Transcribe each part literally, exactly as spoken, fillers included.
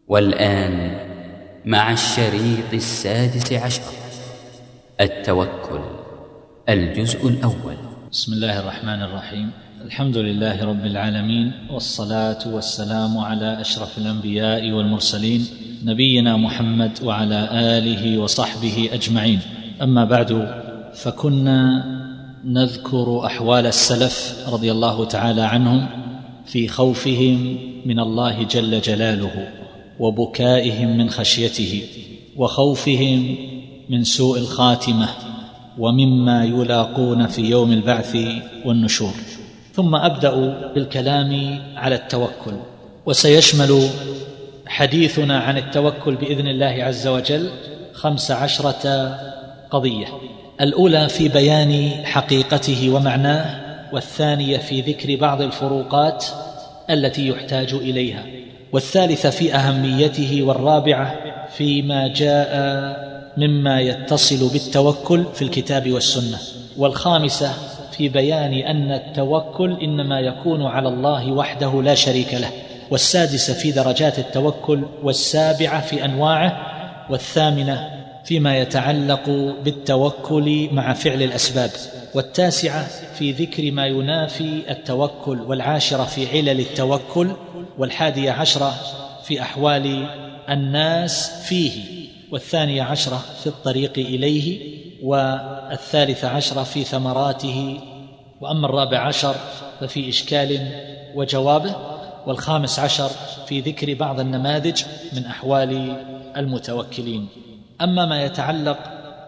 والآن مع الشريط السادس عشر، التوكل، الجزء الأول. بسم الله الرحمن الرحيم. الحمد لله رب العالمين، والصلاة والسلام على أشرف الأنبياء والمرسلين، نبينا محمد وعلى آله وصحبه أجمعين. أما بعد، فكنا نذكر أحوال السلف رضي الله تعالى عنهم في خوفهم من الله جل جلاله، وبكائهم من خشيته، وخوفهم من سوء الخاتمة، ومما يلاقون في يوم البعث والنشور. ثم أبدأ بالكلام على التوكل، وسيشمل حديثنا عن التوكل بإذن الله عز وجل خمس عشرة قضية: الأولى في بيان حقيقته ومعناه، والثانية في ذكر بعض الفروقات التي يحتاج إليها، والثالثة في أهميته، والرابعة فيما جاء مما يتصل بالتوكل في الكتاب والسنة، والخامسة في بيان أن التوكل إنما يكون على الله وحده لا شريك له، والسادسة في درجات التوكل، والسابعة في أنواعه، والثامنة فيما يتعلق بالتوكل مع فعل الأسباب، والتاسعة في ذكر ما ينافي التوكل، والعاشرة في علل التوكل، والحادية عشرة في أحوال الناس فيه، والثانية عشرة في الطريق إليه، والثالثة عشرة في ثمراته، وأما الرابع عشر ففي إشكال وجوابه، والخامس عشر في ذكر بعض النماذج من أحوال المتوكلين. أما ما يتعلق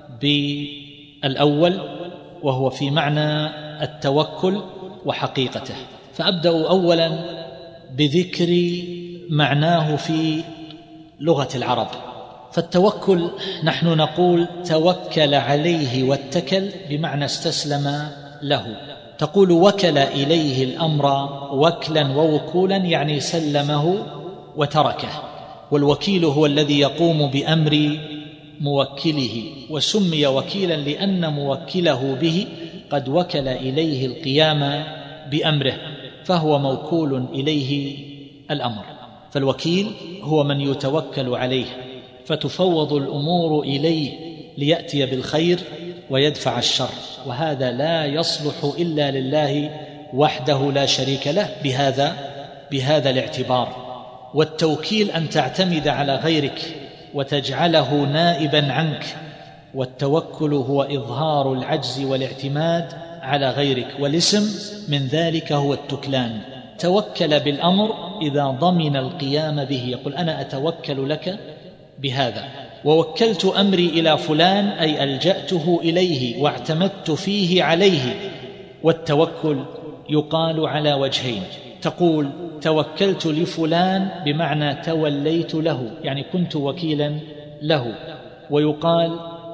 بالأول وهو في معنى التوكل وحقيقته، فأبدأ أولا بذكر معناه في لغة العرب. فالتوكل نحن نقول توكل عليه واتكل بمعنى استسلم له. تقول وكل إليه الأمر وكلا ووكولا، يعني سلمه وتركه، والوكيل هو الذي يقوم بأمر موكله، وسمي وكيلا لأن موكله به قد وكل إليه القيام بأمره، فهو موكول إليه الأمر. فالوكيل هو من يتوكل عليه، فتفوض الأمور إليه ليأتي بالخير ويدفع الشر، وهذا لا يصلح إلا لله وحده لا شريك له بهذا بهذا الاعتبار. والتوكيل أن تعتمد على غيرك وتجعله نائبا عنك، والتوكل هو إظهار العجز والاعتماد على غيرك، والاسم من ذلك هو التكلان. توكل بالأمر إذا ضمن القيام به، يقول أنا أتوكل لك بهذا، ووكلت أمري إلى فلان أي ألجأته إليه واعتمدت فيه عليه. والتوكل يقال على وجهين: تقول توكلت لفلان بمعنى توليت له، يعني كنت وكيلا له، ويقال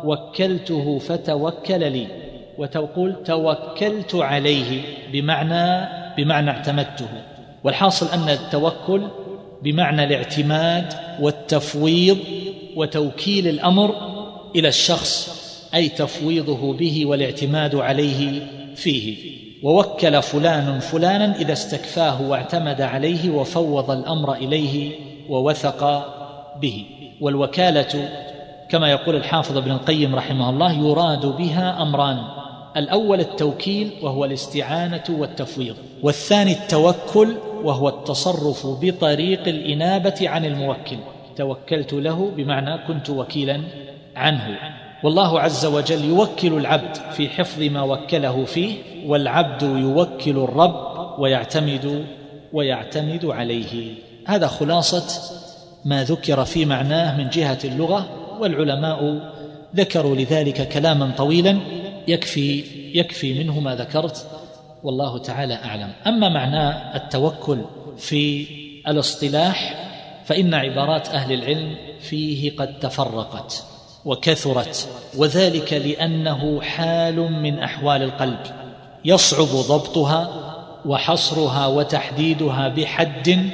وكلته فتوكل لي، وتقول توكلت عليه بمعنى بمعنى اعتمدته. والحاصل أن التوكل بمعنى الاعتماد والتفويض وتوكيل الأمر إلى الشخص، أي تفويضه به والاعتماد عليه فيه. ووكل فلان فلانا إذا استكفاه واعتمد عليه وفوض الأمر إليه ووثق به. والوكالة كما يقول الحافظ ابن القيم رحمه الله يراد بها أمران: الأول التوكيل وهو الاستعانة والتفويض، والثاني التوكل وهو التصرف بطريق الإنابة عن الموكل. توكلت له بمعنى كنت وكيلا عنه. والله عز وجل يوكل العبد في حفظ ما وكله فيه، والعبد يوكل الرب ويعتمد ويعتمد عليه. هذا خلاصة ما ذكر في معناه من جهة اللغة، والعلماء ذكروا لذلك كلاما طويلا يكفي يكفي منه ما ذكرت، والله تعالى أعلم. أما معنى التوكل في الاصطلاح فإن عبارات أهل العلم فيه قد تفرقت وكثرت، وذلك لأنه حال من أحوال القلب يصعب ضبطها وحصرها وتحديدها بحد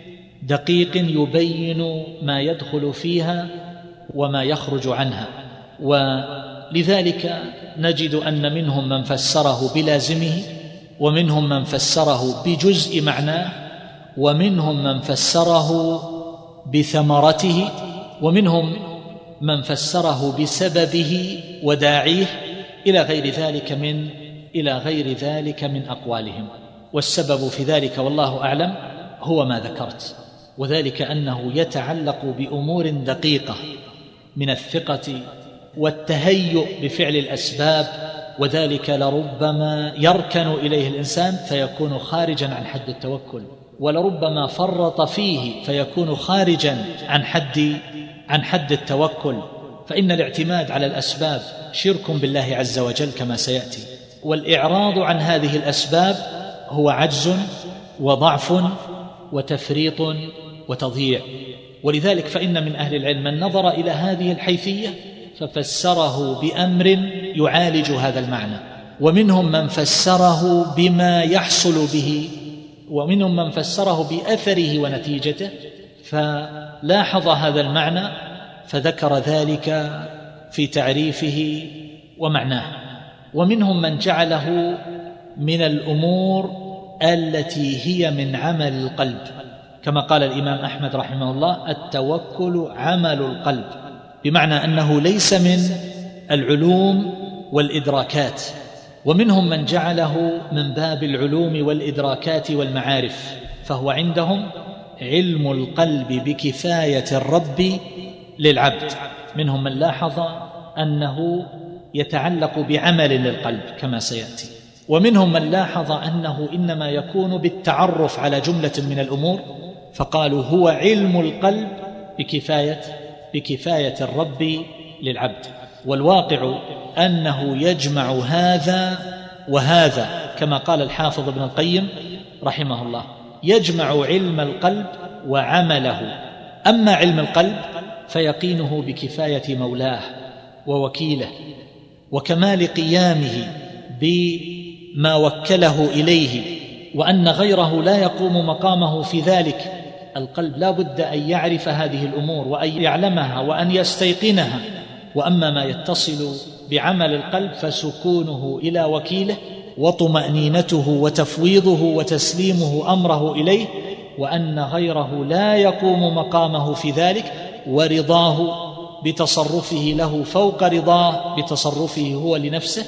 دقيق يبين ما يدخل فيها وما يخرج عنها. ولذلك نجد أن منهم من فسره بلازمه، ومنهم من فسره بجزء معناه، ومنهم من فسره بثمرته، ومنهم من فسره بسببه وداعيه إلى غير ذلك من إلى غير ذلك من أقوالهم. والسبب في ذلك والله أعلم هو ما ذكرت، وذلك أنه يتعلق بأمور دقيقة من الثقة والتهيؤ بفعل الأسباب، وذلك لربما يركن إليه الإنسان فيكون خارجا عن حد التوكل، ولربما فرط فيه فيكون خارجا عن حد عن حد التوكل. فإن الاعتماد على الأسباب شرك بالله عز وجل كما سيأتي، والإعراض عن هذه الأسباب هو عجز وضعف وتفريط وتضييع. ولذلك فإن من أهل العلم من نظر إلى هذه الحيثية ففسره بأمر يعالج هذا المعنى، ومنهم من فسره بما يحصل به، ومنهم من فسره بأثره ونتيجته، فلاحظ هذا المعنى فذكر ذلك في تعريفه ومعناه. ومنهم من جعله من الأمور التي هي من عمل القلب، كما قال الإمام أحمد رحمه الله: التوكل عمل القلب، بمعنى أنه ليس من العلوم والإدراكات. ومنهم من جعله من باب العلوم والإدراكات والمعارف، فهو عندهم علم القلب بكفاية الرب للعبد. منهم من لاحظ أنه يتعلق بعمل للقلب كما سيأتي، ومنهم من لاحظ أنه إنما يكون بالتعرف على جملة من الأمور، فقالوا هو علم القلب بكفاية بكفاية الرب للعبد. والواقع أنه يجمع هذا وهذا، كما قال الحافظ ابن القيم رحمه الله: يجمع علم القلب وعمله. أما علم القلب فيقينه بكفاية مولاه ووكيله وكمال قيامه بما وكله إليه، وأن غيره لا يقوم مقامه في ذلك. القلب لا بد أن يعرف هذه الأمور وأن يعلمها وأن يستيقنها. وأما ما يتصل بعمل القلب فسكونه إلى وكيله وطمأنينته وتفويضه وتسليمه أمره إليه، وأن غيره لا يقوم مقامه في ذلك، ورضاه بتصرفه له فوق رضاه بتصرفه هو لنفسه.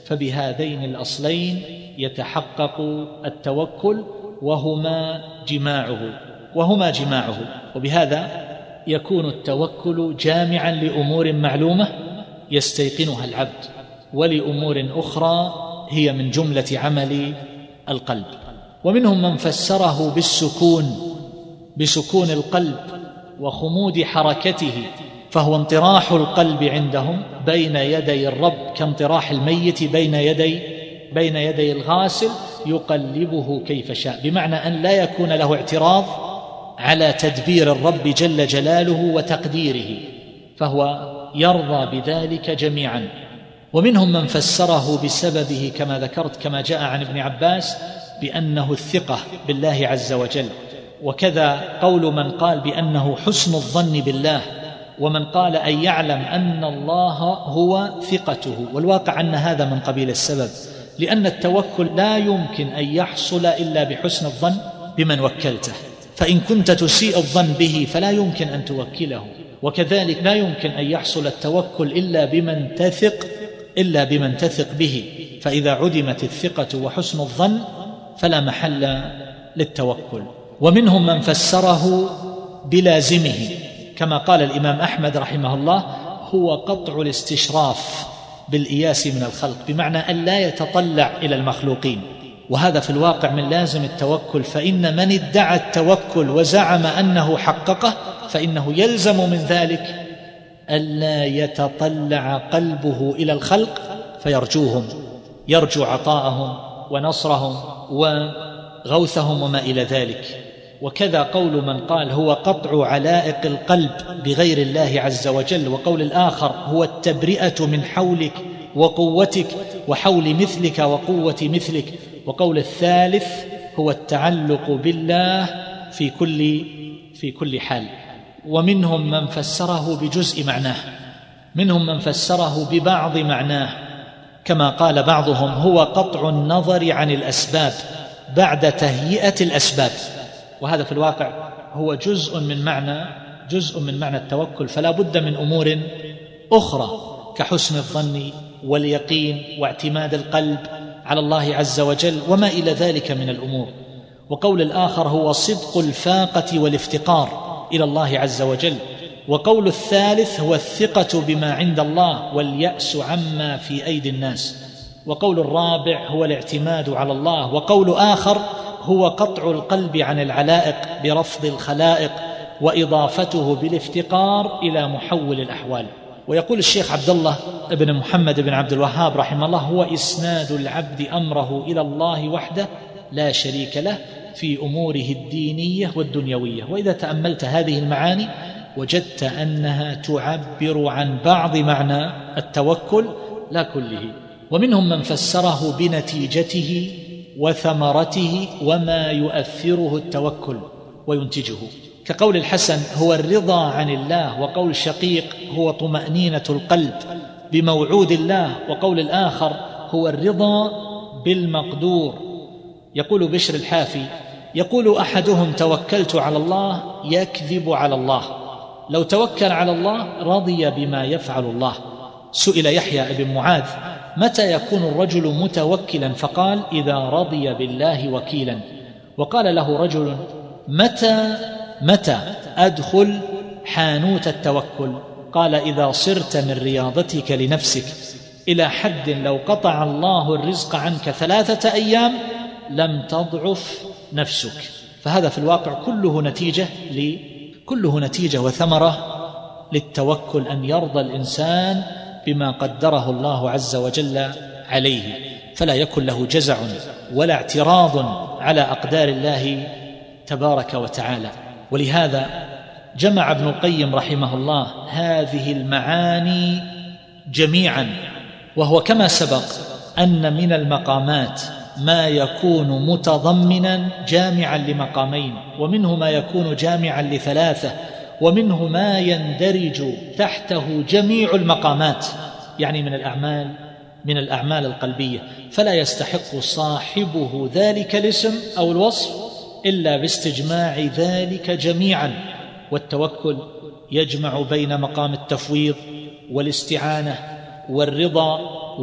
فبهذين الأصلين يتحقق التوكل، وهما جماعه وهما جماعه وبهذا يكون التوكل جامعا لأمور معلومة يستيقنها العبد، ولأمور أخرى هي من جملة عمل القلب. ومنهم من فسره بالسكون بسكون القلب وخمود حركته، فهو انطراح القلب عندهم بين يدي الرب كانطراح الميت بين يدي بين يدي الغاسل يقلبه كيف شاء، بمعنى أن لا يكون له اعتراض على تدبير الرب جل جلاله وتقديره، فهو يرضى بذلك جميعا. ومنهم من فسره بسببه كما ذكرت، كما جاء عن ابن عباس بأنه الثقة بالله عز وجل، وكذا قول من قال بأنه حسن الظن بالله، ومن قال أن يعلم أن الله هو ثقته. والواقع أن هذا من قبيل السبب، لأن التوكل لا يمكن أن يحصل إلا بحسن الظن بمن وكلته، فإن كنت تسيء الظن به فلا يمكن أن توكله، وكذلك لا يمكن أن يحصل التوكل إلا بمن تثق إلا بمن تثق به. فإذا عدمت الثقة وحسن الظن فلا محل للتوكل. ومنهم من فسره بلازمه، كما قال الإمام أحمد رحمه الله: هو قطع الاستشراف بالإياس من الخلق، بمعنى أن لا يتطلع إلى المخلوقين. وهذا في الواقع من لازم التوكل، فإن من ادعى التوكل وزعم أنه حققه فإنه يلزم من ذلك ألا يتطلع قلبه إلى الخلق فيرجوهم، يرجو عطاءهم ونصرهم وغوثهم وما إلى ذلك. وكذا قول من قال هو قطع علائق القلب بغير الله عز وجل، وقول الآخر هو التبرئة من حولك وقوتك وحول مثلك وقوة مثلك، وقول الثالث هو التعلق بالله في كل في كل حال. ومنهم من فسره بجزء معناه، منهم من فسره ببعض معناه، كما قال بعضهم هو قطع النظر عن الأسباب بعد تهيئة الأسباب، وهذا في الواقع هو جزء من معنى جزء من معنى التوكل، فلا بد من أمور أخرى كحسن الظن واليقين واعتماد القلب على الله عز وجل وما إلى ذلك من الأمور. وقول الآخر هو صدق الفاقة والافتقار إلى الله عز وجل. وقول الثالث هو الثقة بما عند الله واليأس عما في أيدي الناس. وقول الرابع هو الاعتماد على الله. وقول آخر هو قطع القلب عن العلائق برفض الخلائق وإضافته بالافتقار إلى محول الأحوال. ويقول الشيخ عبد الله بن محمد بن عبد الوهاب رحمه الله: هو إسناد العبد أمره إلى الله وحده لا شريك له في أموره الدينية والدنيوية. وإذا تأملت هذه المعاني وجدت أنها تعبر عن بعض معنى التوكل لا كله. ومنهم من فسره بنتيجته وثمرته وما يؤثره التوكل وينتجه، كقول الحسن هو الرضا عن الله، وقول شقيق هو طمأنينة القلب بموعود الله، وقول الآخر هو الرضا بالمقدور. يقول بشر الحافي: يقول أحدهم توكلت على الله يكذب على الله، لو توكل على الله رضي بما يفعل الله. سئل يحيى بن معاذ: متى يكون الرجل متوكلا؟ فقال: إذا رضي بالله وكيلا. وقال له رجل: متى متى أدخل حانوت التوكل؟ قال: إذا صرت من رياضتك لنفسك إلى حد لو قطع الله الرزق عنك ثلاثة أيام لم تضعف نفسك. فهذا في الواقع كله نتيجة ل... كله نتيجة وثمرة للتوكل، أن يرضى الإنسان بما قدره الله عز وجل عليه، فلا يكن له جزع ولا اعتراض على أقدار الله تبارك وتعالى. ولهذا جمع ابن القيم رحمه الله هذه المعاني جميعا، وهو كما سبق أن من المقامات ما يكون متضمنا جامعا لمقامين، ومنه ما يكون جامعا لثلاثة، ومنه ما يندرج تحته جميع المقامات، يعني من الأعمال من الأعمال القلبية، فلا يستحق صاحبه ذلك الاسم أو الوصف إلا باستجماع ذلك جميعا. والتوكل يجمع بين مقام التفويض والاستعانة والرضا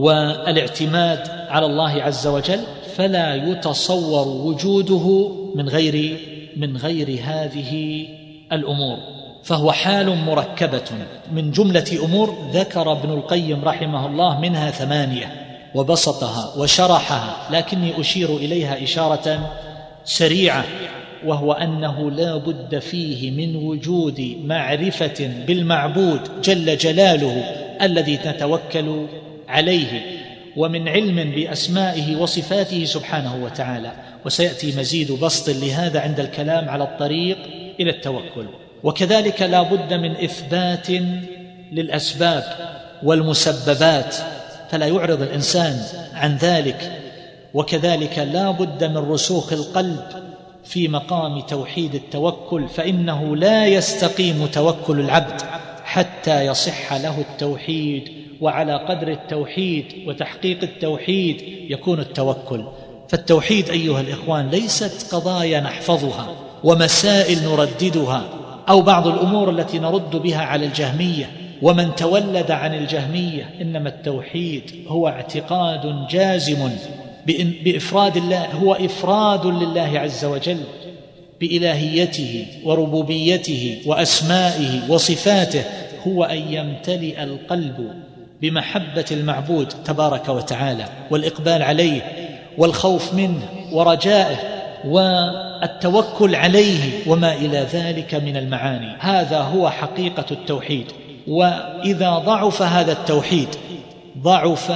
والاعتماد على الله عز وجل، فلا يتصور وجوده من غير من غير هذه الأمور، فهو حال مركبة من جملة أمور ذكر ابن القيم رحمه الله منها ثمانية وبسطها وشرحها، لكني أشير إليها إشارة سريعة، وهو أنه لا بد فيه من وجود معرفة بالمعبود جل جلاله الذي نتوكل عليه، ومن علم بأسمائه وصفاته سبحانه وتعالى. وسيأتي مزيد بسط لهذا عند الكلام على الطريق إلى التوكل. وكذلك لا بد من إثبات للأسباب والمسببات، فلا يعرض الإنسان عن ذلك. وكذلك لا بد من رسوخ القلب في مقام توحيد التوكل، فإنه لا يستقيم توكل العبد حتى يصح له التوحيد، وعلى قدر التوحيد وتحقيق التوحيد يكون التوكل. فالتوحيد أيها الإخوان ليست قضايا نحفظها ومسائل نرددها أو بعض الأمور التي نرد بها على الجهمية ومن تولد عن الجهمية، إنما التوحيد هو اعتقاد جازم بإفراد الله، هو إفراد لله عز وجل بإلهيته وربوبيته وأسمائه وصفاته، هو أن يمتلئ القلب بمحبة المعبود تبارك وتعالى والإقبال عليه والخوف منه ورجائه والتوكل عليه وما إلى ذلك من المعاني. هذا هو حقيقة التوحيد. وإذا ضعف هذا التوحيد ضعف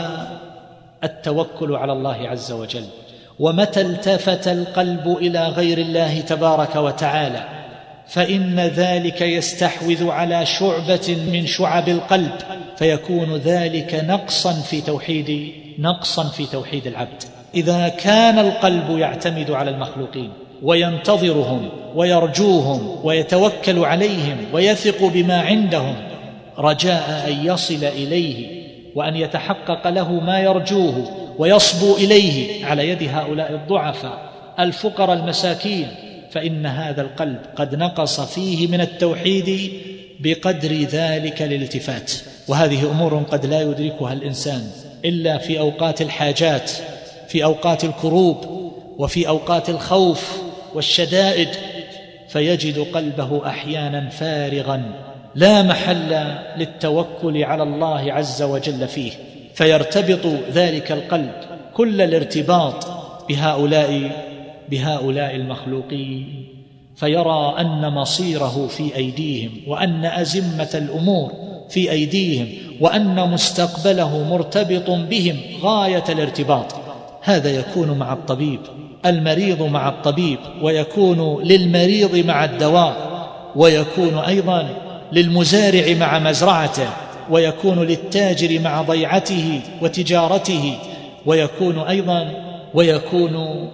التوكل على الله عز وجل. ومتى التفت القلب إلى غير الله تبارك وتعالى فإن ذلك يستحوذ على شعبة من شعب القلب، فيكون ذلك نقصا في توحيد نقصا في توحيد العبد. إذا كان القلب يعتمد على المخلوقين وينتظرهم ويرجوهم ويتوكل عليهم ويثق بما عندهم رجاء أن يصل إليه وأن يتحقق له ما يرجوه ويصبو إليه على يد هؤلاء الضعفاء الفقراء المساكين، فإن هذا القلب قد نقص فيه من التوحيد بقدر ذلك الالتفات. وهذه أمور قد لا يدركها الإنسان إلا في أوقات الحاجات، في أوقات الكروب وفي أوقات الخوف والشدائد، فيجد قلبه أحيانا فارغا لا محل للتوكل على الله عز وجل فيه، فيرتبط ذلك القلب كل الارتباط بهؤلاء بهؤلاء المخلوقين، فيرى أن مصيره في أيديهم، وأن أزمة الأمور في أيديهم، وأن مستقبله مرتبط بهم غاية الارتباط. هذا يكون مع الطبيب، المريض مع الطبيب، ويكون للمريض مع الدواء، ويكون أيضا للمزارع مع مزرعته، ويكون للتاجر مع ضيعته وتجارته، ويكون أيضا ويكون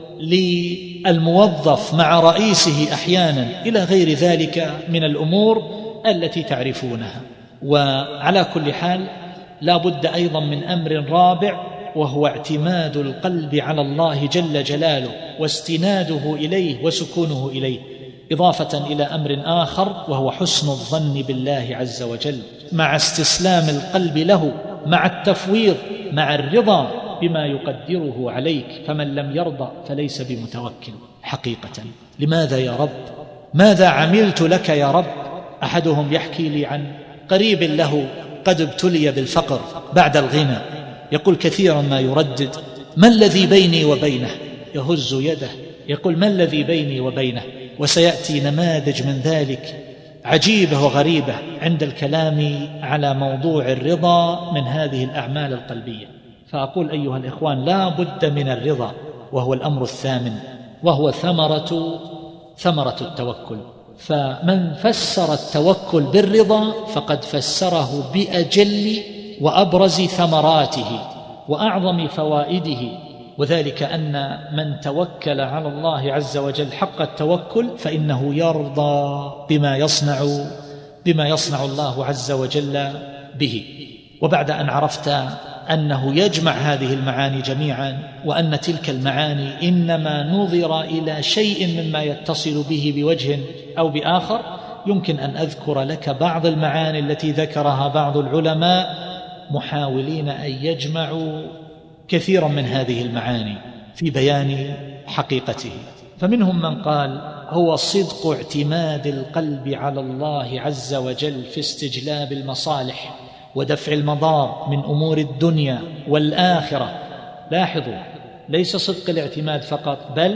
للموظف مع رئيسه أحيانا، إلى غير ذلك من الأمور التي تعرفونها. وعلى كل حال لا بد أيضا من أمر رابع، وهو اعتماد القلب على الله جل جلاله واستناده إليه وسكونه إليه، إضافة إلى أمر آخر وهو حسن الظن بالله عز وجل، مع استسلام القلب له، مع التفويض، مع الرضا بما يقدره عليك. فمن لم يرضى فليس بمتوكل حقيقة. لماذا يا رب؟ ماذا عملت لك يا رب؟ أحدهم يحكي لي عن قريب له قد ابتلي بالفقر بعد الغنى، يقول كثيرا ما يردد: ما الذي بيني وبينه؟ يهز يده يقول: ما الذي بيني وبينه؟ وسيأتي نماذج من ذلك عجيبة وغريبة عند الكلام على موضوع الرضا من هذه الأعمال القلبية. فأقول أيها الإخوان، لا بد من الرضا، وهو الأمر الثامن، وهو ثمرة ثمرة التوكل. فمن فسر التوكل بالرضا فقد فسره بأجل وأبرز ثمراته وأعظم فوائده، وذلك أن من توكل على الله عز وجل حق التوكل فإنه يرضى بما يصنع بما يصنع الله عز وجل به. وبعد أن عرفت أنه يجمع هذه المعاني جميعا، وأن تلك المعاني إنما نظر إلى شيء مما يتصل به بوجه أو بآخر، يمكن أن أذكر لك بعض المعاني التي ذكرها بعض العلماء محاولين أن يجمعوا كثيرا من هذه المعاني في بيان حقيقته. فمنهم من قال: هو صدق اعتماد القلب على الله عز وجل في استجلاب المصالح ودفع المضار من أمور الدنيا والآخرة. لاحظوا، ليس صدق الاعتماد فقط، بل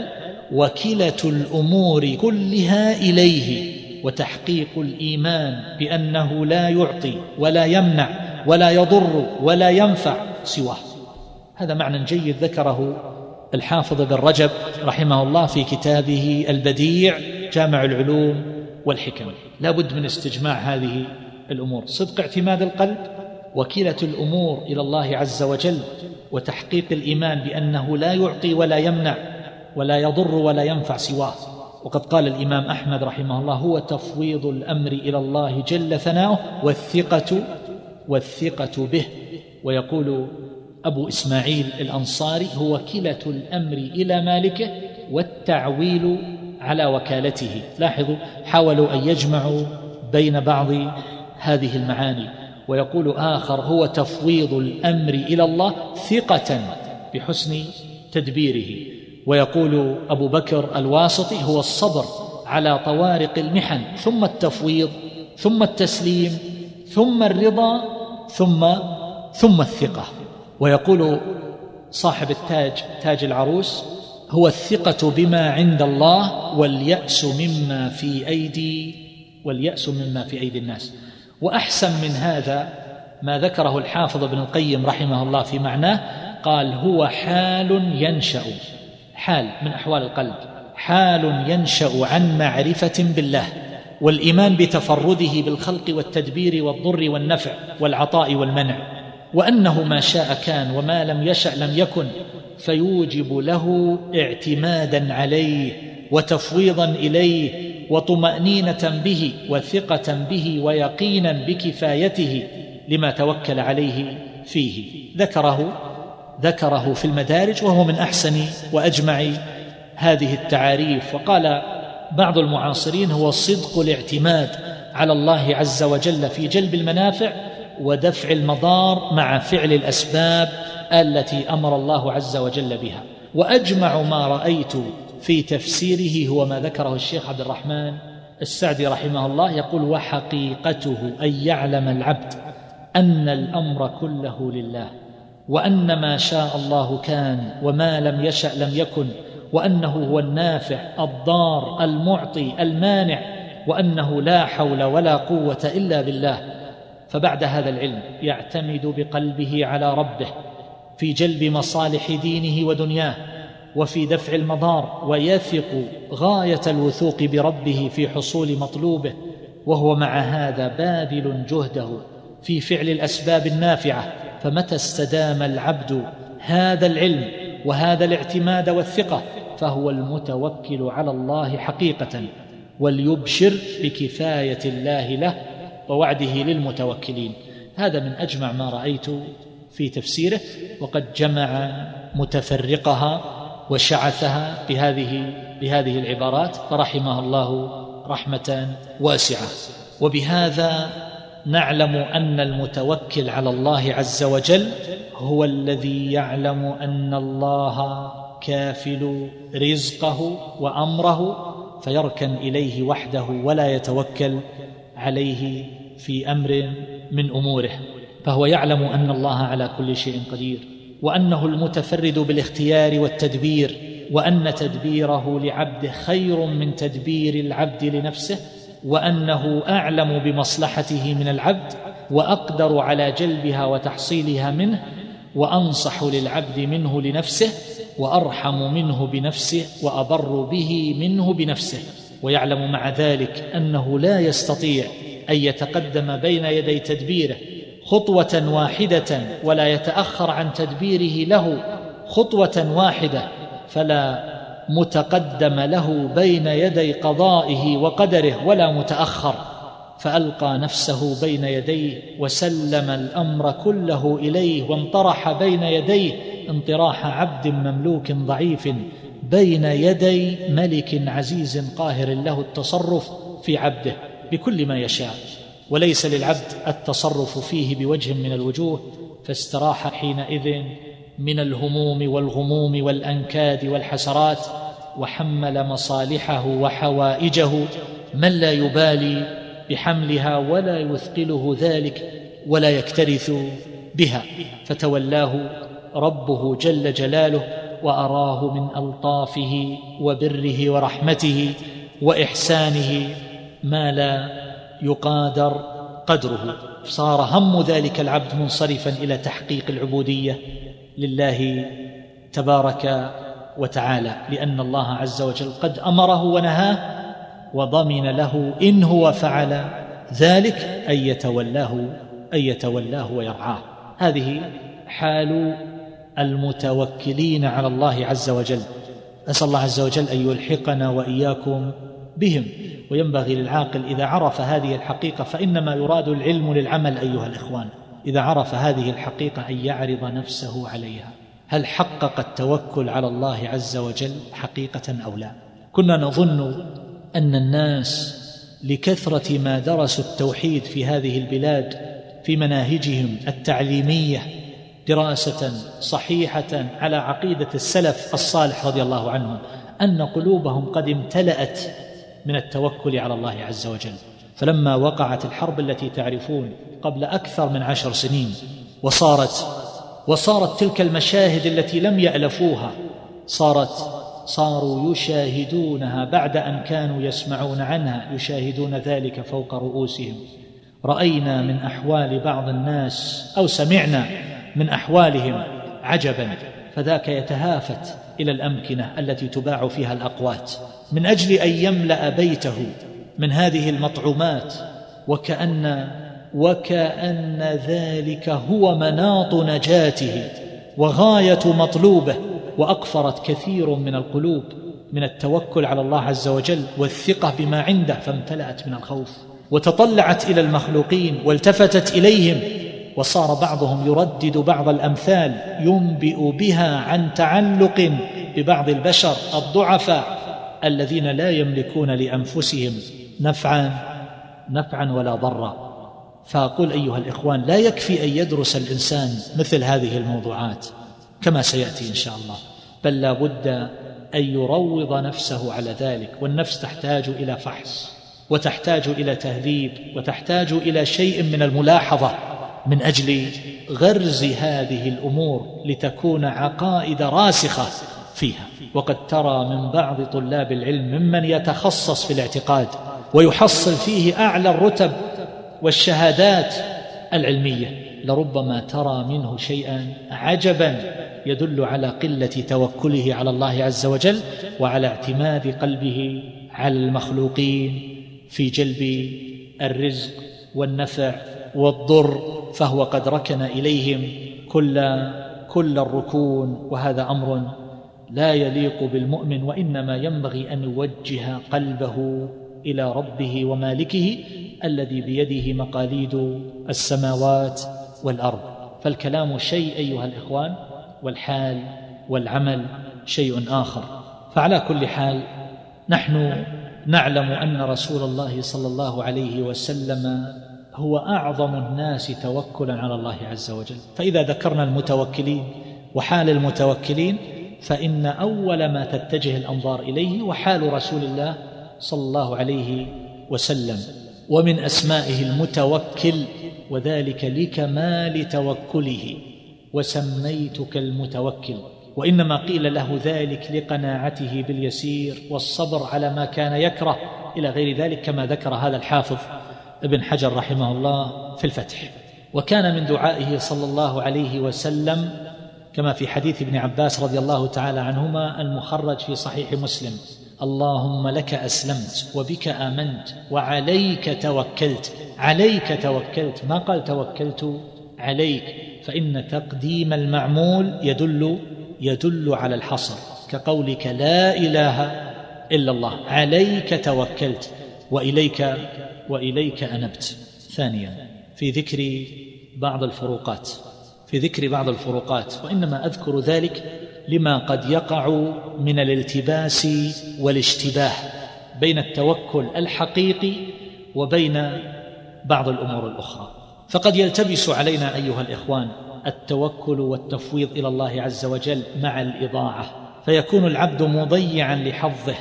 وكلة الأمور كلها إليه، وتحقيق الإيمان بأنه لا يعطي ولا يمنع ولا يضر ولا ينفع سواه. هذا معنى جيد ذكره الحافظ بن رجب رحمه الله في كتابه البديع جامع العلوم والحكم. لا بد من استجماع هذه الأمور: صدق اعتماد القلب، وكلة الأمور إلى الله عز وجل، وتحقيق الإيمان بأنه لا يعطي ولا يمنع ولا يضر ولا ينفع سواه. وقد قال الإمام أحمد رحمه الله: هو تفويض الأمر إلى الله جل ثناؤه والثقة والثقة به. ويقول أبو إسماعيل الأنصاري: هو كلة الأمر إلى مالكه والتعويل على وكالته. لاحظوا، حاولوا أن يجمعوا بين بعض هذه المعاني. ويقول آخر: هو تفويض الأمر إلى الله ثقة بحسن تدبيره. ويقول أبو بكر الواسطي: هو الصبر على طوارق المحن، ثم التفويض، ثم التسليم، ثم الرضا، ثم ثم الثقة. ويقول صاحب التاج تاج العروس: هو الثقة بما عند الله واليأس مما في أيدي واليأس مما في أيدي الناس. وأحسن من هذا ما ذكره الحافظ ابن القيم رحمه الله في معناه، قال: هو حال ينشأ، حال من أحوال القلب، حال ينشأ عن معرفة بالله والإيمان بتفرده بالخلق والتدبير والضر والنفع والعطاء والمنع، وأنه ما شاء كان وما لم يشأ لم يكن، فيوجب له اعتمادا عليه وتفويضا إليه وطمأنينة به وثقة به ويقينا بكفايته لما توكل عليه فيه. ذكره ذكره في المدارج، وهو من أحسن وأجمع هذه التعاريف. وقال بعض المعاصرين هو صدق الاعتماد على الله عز وجل في جلب المنافع ودفع المضار مع فعل الأسباب التي أمر الله عز وجل بها. وأجمع ما رأيت في تفسيره هو ما ذكره الشيخ عبد الرحمن السعدي رحمه الله، يقول: وحقيقته أن يعلم العبد أن الأمر كله لله، وأن ما شاء الله كان وما لم يشأ لم يكن، وأنه هو النافع الضار المعطي المانع، وأنه لا حول ولا قوة إلا بالله. فبعد هذا العلم يعتمد بقلبه على ربه في جلب مصالح دينه ودنياه وفي دفع المضار، ويثق غاية الوثوق بربه في حصول مطلوبه، وهو مع هذا باذل جهده في فعل الأسباب النافعة. فمتى استدام العبد هذا العلم وهذا الاعتماد والثقة فهو المتوكل على الله حقيقة، وليبشر بكفاية الله له ووعده للمتوكلين. هذا من أجمع ما رأيت في تفسيره، وقد جمع متفرقها وشعثها بهذه بهذه العبارات، فرحمه الله رحمة واسعة. وبهذا نعلم أن المتوكل على الله عز وجل هو الذي يعلم أن الله كافل رزقه وأمره، فيركن إليه وحده ولا يتوكل عليه في أمر من أموره، فهو يعلم أن الله على كل شيء قدير، وأنه المتفرد بالاختيار والتدبير، وأن تدبيره لعبده خير من تدبير العبد لنفسه، وأنه أعلم بمصلحته من العبد وأقدر على جلبها وتحصيلها منه، وأنصح للعبد منه لنفسه، وأرحم منه بنفسه، وأبر به منه بنفسه. ويعلم مع ذلك أنه لا يستطيع أن يتقدم بين يدي تدبيره خطوة واحدة ولا يتأخر عن تدبيره له خطوة واحدة، فلا متقدم له بين يدي قضائه وقدره ولا متأخر، فألقى نفسه بين يديه وسلم الأمر كله إليه، وانطرح بين يديه انطراح عبد مملوك ضعيف بين يدي ملك عزيز قاهر له التصرف في عبده بكل ما يشاء، وليس للعبد التصرف فيه بوجه من الوجوه، فاستراح حينئذ من الهموم والغموم والأنكاد والحسرات، وحمل مصالحه وحوائجه من لا يبالي بحملها ولا يثقله ذلك ولا يكترث بها، فتولاه ربه جل جلاله وأراه من ألطافه وبره ورحمته وإحسانه ما لا يقادر قدره. صار هم ذلك العبد منصرفا إلى تحقيق العبودية لله تبارك وتعالى، لأن الله عز وجل قد أمره ونهاه، وضمن له إن هو فعل ذلك أن يتولاه أن يتولاه ويرعاه. هذه حال المتوكلين على الله عز وجل. أسأل الله عز وجل أن يلحقنا وإياكم بهم. وينبغي للعاقل إذا عرف هذه الحقيقة، فإنما يراد العلم للعمل أيها الإخوان، إذا عرف هذه الحقيقة أن يعرض نفسه عليها. هل حقق التوكل على الله عز وجل حقيقة أو لا؟ كنا نظن أن الناس لكثرة ما درسوا التوحيد في هذه البلاد في مناهجهم التعليمية دراسة صحيحة على عقيدة السلف الصالح رضي الله عنهم، أن قلوبهم قد امتلأت من التوكل على الله عز وجل. فلما وقعت الحرب التي تعرفون قبل أكثر من عشر سنين، وصارت وصارت تلك المشاهد التي لم يألفوها، صارت صاروا يشاهدونها بعد أن كانوا يسمعون عنها، يشاهدون ذلك فوق رؤوسهم. رأينا من أحوال بعض الناس أو سمعنا من أحوالهم عجبا، فذاك يتهافت إلى الأمكنة التي تباع فيها الأقوات من أجل أن يملأ بيته من هذه المطعومات، وكأن وكأن ذلك هو مناط نجاته وغاية مطلوبه. وأقفرت كثير من القلوب من التوكل على الله عز وجل والثقة بما عنده، فامتلأت من الخوف وتطلعت إلى المخلوقين والتفتت إليهم، وصار بعضهم يردد بعض الأمثال ينبئ بها عن تعلق ببعض البشر الضعفاء الذين لا يملكون لأنفسهم نفعا نفعا ولا ضرا. فأقول أيها الإخوان، لا يكفي أن يدرس الإنسان مثل هذه الموضوعات كما سيأتي إن شاء الله، بل لا بد أن يروض نفسه على ذلك، والنفس تحتاج إلى فحص وتحتاج إلى تهذيب وتحتاج إلى شيء من الملاحظة من أجل غرز هذه الأمور لتكون عقائد راسخة فيها. وقد ترى من بعض طلاب العلم ممن يتخصص في الاعتقاد ويحصل فيه أعلى الرتب والشهادات العلمية، لربما ترى منه شيئا عجبا يدل على قلة توكله على الله عز وجل وعلى اعتماد قلبه على المخلوقين في جلب الرزق والنفع والضر، فهو قد ركن إليهم كل كل الركون، وهذا أمر لا يليق بالمؤمن، وإنما ينبغي أن يوجه قلبه إلى ربه ومالكه الذي بيده مقاليد السماوات والأرض. فالكلام شيء أيها الإخوان، والحال والعمل شيء آخر. فعلى كل حال نحن نعلم أن رسول الله صلى الله عليه وسلم هو أعظم الناس توكلا على الله عز وجل. فإذا ذكرنا المتوكلين وحال المتوكلين فإن أول ما تتجه الأنظار إليه وحال رسول الله صلى الله عليه وسلم. ومن أسمائه المتوكل، وذلك لكمال توكله، وسميتك المتوكل. وإنما قيل له ذلك لقناعته باليسير والصبر على ما كان يكره إلى غير ذلك، كما ذكر هذا الحافظ ابن حجر رحمه الله في الفتح. وكان من دعائه صلى الله عليه وسلم كما في حديث ابن عباس رضي الله تعالى عنهما المخرج في صحيح مسلم: اللهم لك أسلمت وبك آمنت وعليك توكلت. عليك توكلت، ما قال توكلت عليك، فإن تقديم المعمول يدل يدل على الحصر، كقولك لا إله إلا الله. عليك توكلت وإليك وإليك أنبت. ثانيا في ذكر بعض الفروقات في ذكر بعض الفروقات وإنما أذكر ذلك لما قد يقع من الالتباس والاشتباه بين التوكل الحقيقي وبين بعض الأمور الأخرى. فقد يلتبس علينا أيها الإخوان التوكل والتفويض إلى الله عز وجل مع الإضاعة، فيكون العبد مضيعا لحظه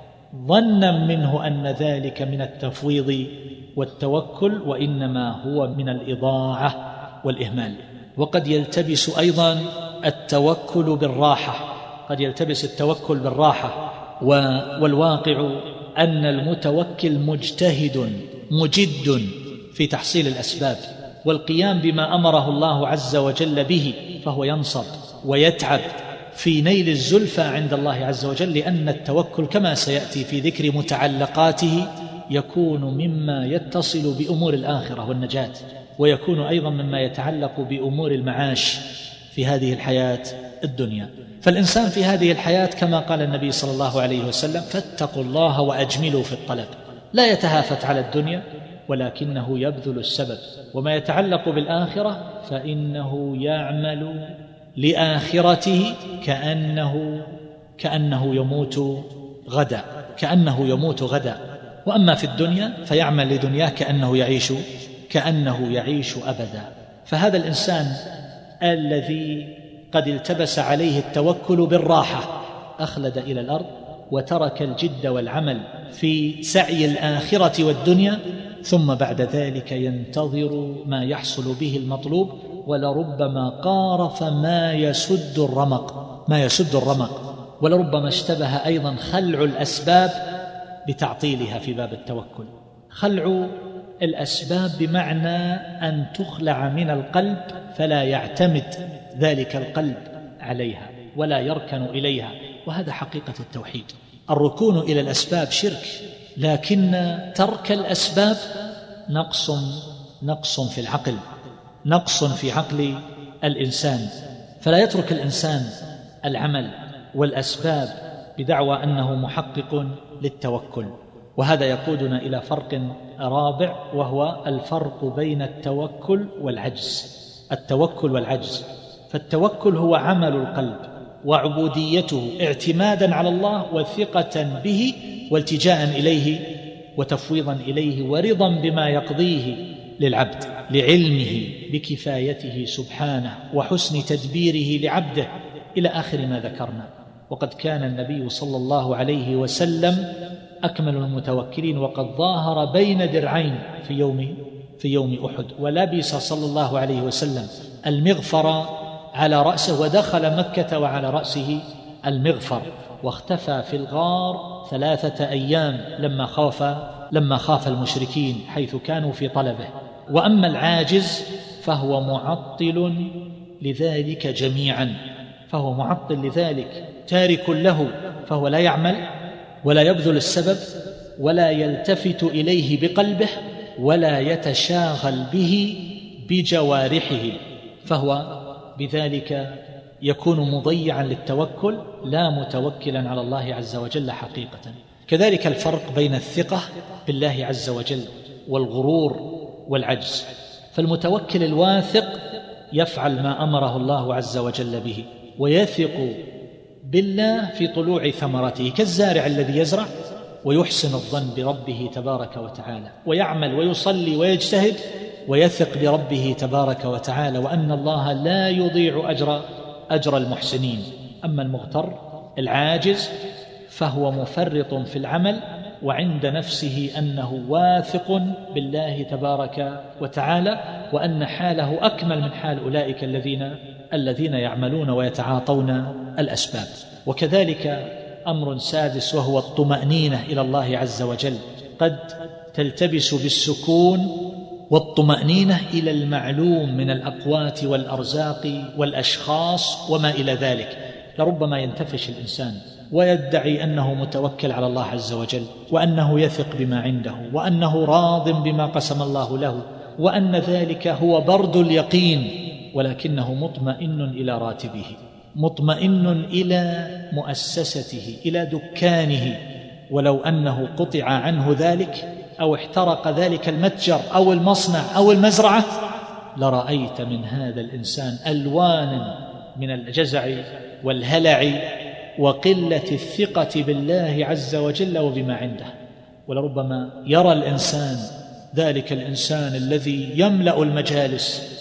ظنا منه أن ذلك من التفويض والتوكل، وإنما هو من الإضاعة والإهمال. وقد يلتبس أيضا التوكل بالراحة قد يلتبس التوكل بالراحة والواقع أن المتوكل مجتهد مجد في تحصيل الأسباب والقيام بما أمره الله عز وجل به، فهو ينصب ويتعب في نيل الزلفى عند الله عز وجل، لأن التوكل كما سيأتي في ذكر متعلقاته يكون مما يتصل بأمور الآخرة والنجاة، ويكون أيضا مما يتعلق بأمور المعاش في هذه الحياة الدنيا. فالإنسان في هذه الحياة كما قال النبي صلى الله عليه وسلم: فاتقوا الله وأجملوا في الطلب. لا يتهافت على الدنيا ولكنه يبذل السبب، وما يتعلق بالآخرة فإنه يعمل لآخرته كأنه كأنه يموت غدا كأنه يموت غدا وأما في الدنيا فيعمل لدنياه كأنه يعيش كأنه يعيش أبدا. فهذا الإنسان الذي قد التبس عليه التوكل بالراحة أخلد إلى الأرض وترك الجد والعمل في سعي الآخرة والدنيا، ثم بعد ذلك ينتظر ما يحصل به المطلوب، ولربما قارف ما يسد الرمق ما يسد الرمق ولربما اشتبه أيضا خلع الأسباب بتعطيلها في باب التوكل. خلع الأسباب بمعنى أن تخلع من القلب فلا يعتمد ذلك القلب عليها ولا يركن إليها، وهذا حقيقة التوحيد. الركون إلى الأسباب شرك، لكن ترك الأسباب نقص نقص في العقل نقص في عقل الإنسان. فلا يترك الإنسان العمل والأسباب بدعوى أنه محقق للتوكل. وهذا يقودنا إلى فرق رابع، وهو الفرق بين التوكل والعجز. التوكل والعجز، فالتوكل هو عمل القلب وعبوديته اعتمادا على الله وثقة به والتجاء إليه وتفويضا إليه ورضا بما يقضيه للعبد لعلمه بكفايته سبحانه وحسن تدبيره لعبده إلى آخر ما ذكرنا. وقد كان النبي صلى الله عليه وسلم أكمل المتوكلين، وقد ظاهر بين درعين في يوم في يوم أحد، ولبس صلى الله عليه وسلم المغفر على رأسه ودخل مكة وعلى رأسه المغفر، واختفى في الغار ثلاثة أيام لما خاف لما خاف المشركين حيث كانوا في طلبه. وأما العاجز فهو معطل لذلك جميعا، فهو معطل لذلك تارك له، فهو لا يعمل ولا يبذل السبب ولا يلتفت إليه بقلبه ولا يتشاغل به بجوارحه، فهو بذلك يكون مضيعا للتوكل لا متوكلا على الله عز وجل حقيقة. كذلك الفرق بين الثقة بالله عز وجل والغرور والعجز. فالمتوكل الواثق يفعل ما أمره الله عز وجل به ويثق بالله في طلوع ثمرته، كالزارع الذي يزرع ويحسن الظن بربه تبارك وتعالى ويعمل ويصلي ويجتهد ويثق بربه تبارك وتعالى وأن الله لا يضيع أجر أجر المحسنين. أما المغتر العاجز فهو مفرط في العمل وعند نفسه أنه واثق بالله تبارك وتعالى وأن حاله أكمل من حال أولئك الذين الذين يعملون ويتعاطون الأسباب. وكذلك أمر سادس وهو الطمأنينة إلى الله عز وجل، قد تلتبس بالسكون والطمأنينة إلى المعلوم من الأقوات والأرزاق والأشخاص وما إلى ذلك. لربما ينتفش الإنسان ويدعي أنه متوكل على الله عز وجل وأنه يثق بما عنده وأنه راض بما قسم الله له وأن ذلك هو برد اليقين، ولكنه مطمئن إلى راتبه، مطمئن إلى مؤسسته، إلى دكانه، ولو أنه قطع عنه ذلك أو احترق ذلك المتجر أو المصنع أو المزرعة لرأيت من هذا الإنسان ألوان من الجزع والهلع وقلة الثقة بالله عز وجل وبما عنده. ولربما يرى الإنسان ذلك الإنسان الذي يملأ المجالس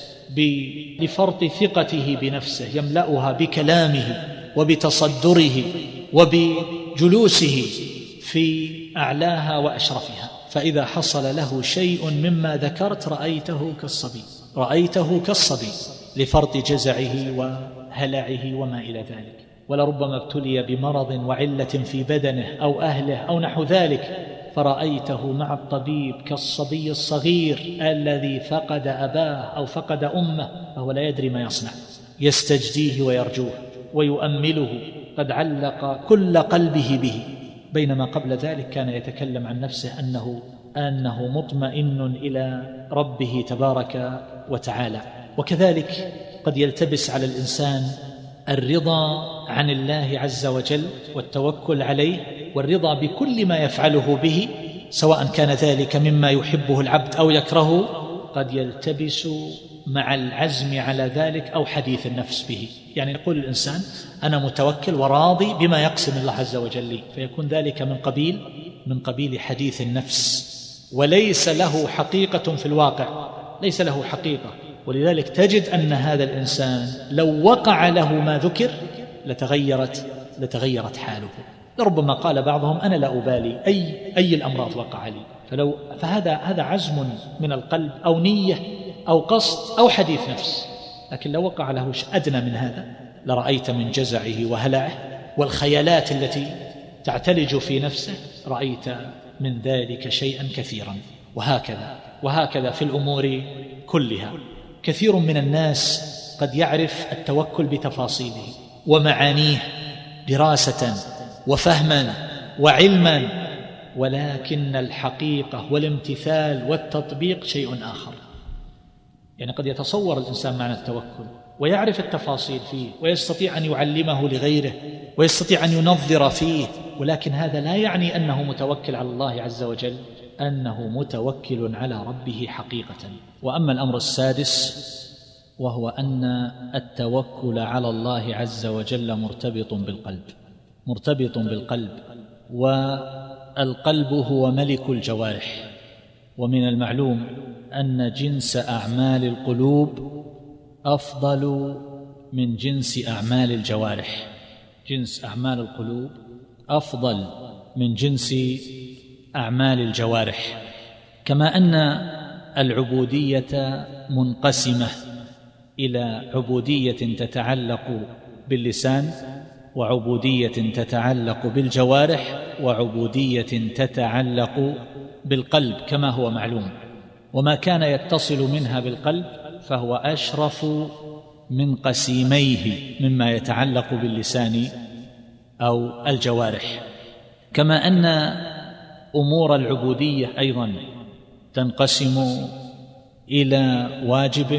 لفرط ثقته بنفسه، يملأها بكلامه وبتصدره وبجلوسه في أعلاها وأشرفها، فإذا حصل له شيء مما ذكرت رأيته كالصبي رأيته كالصبي لفرط جزعه وهلعه وما إلى ذلك. ولربما ابتلي بمرض وعلة في بدنه أو أهله أو نحو ذلك فرأيته مع الطبيب كالصبي الصغير الذي فقد أباه أو فقد أمه، فهو لا يدري ما يصنع، يستجديه ويرجوه ويؤمله، قد علق كل قلبه به، بينما قبل ذلك كان يتكلم عن نفسه أنه أنه مطمئن إلى ربه تبارك وتعالى. وكذلك قد يلتبس على الإنسان الرضا عن الله عز وجل والتوكل عليه والرضا بكل ما يفعله به، سواء كان ذلك مما يحبه العبد أو يكرهه، قد يلتبس مع العزم على ذلك أو حديث النفس به. يعني يقول الإنسان أنا متوكل وراضي بما يقسم الله عز وجل لي، فيكون ذلك من قبيل من قبيل حديث النفس وليس له حقيقة في الواقع، ليس له حقيقة. ولذلك تجد أن هذا الإنسان لو وقع له ما ذكر لتغيرت لتغيرت حاله. لربما قال بعضهم أنا لا أبالي أي أي الأمراض وقع لي، فلو فهذا هذا عزم من القلب أو نية أو قصد أو حديث نفس. لكن لو وقع له أدنى من هذا لرأيت من جزعه وهلعه والخيالات التي تعتلج في نفسه، رأيت من ذلك شيئا كثيرا. وهكذا وهكذا في الأمور كلها. كثير من الناس قد يعرف التوكل بتفاصيله ومعانيه دراسة وفهما وعلما، ولكن الحقيقة والامتثال والتطبيق شيء آخر. يعني قد يتصور الإنسان معنى التوكل ويعرف التفاصيل فيه ويستطيع أن يعلمه لغيره ويستطيع أن ينظر فيه، ولكن هذا لا يعني أنه متوكل على الله عز وجل، أنه متوكل على ربه حقيقة. وأما الأمر السادس وهو أن التوكل على الله عز وجل مرتبط بالقلب، مرتبط بالقلب، والقلب هو ملك الجوارح. ومن المعلوم أن جنس أعمال القلوب أفضل من جنس أعمال الجوارح، جنس أعمال القلوب أفضل من جنس أعمال الجوارح. كما أن العبودية منقسمة إلى عبودية تتعلق باللسان، وعبودية تتعلق بالجوارح، وعبودية تتعلق بالقلب كما هو معلوم. وما كان يتصل منها بالقلب فهو أشرف من قسيميه مما يتعلق باللسان أو الجوارح. كما أن أمور العبودية أيضا تنقسم إلى واجب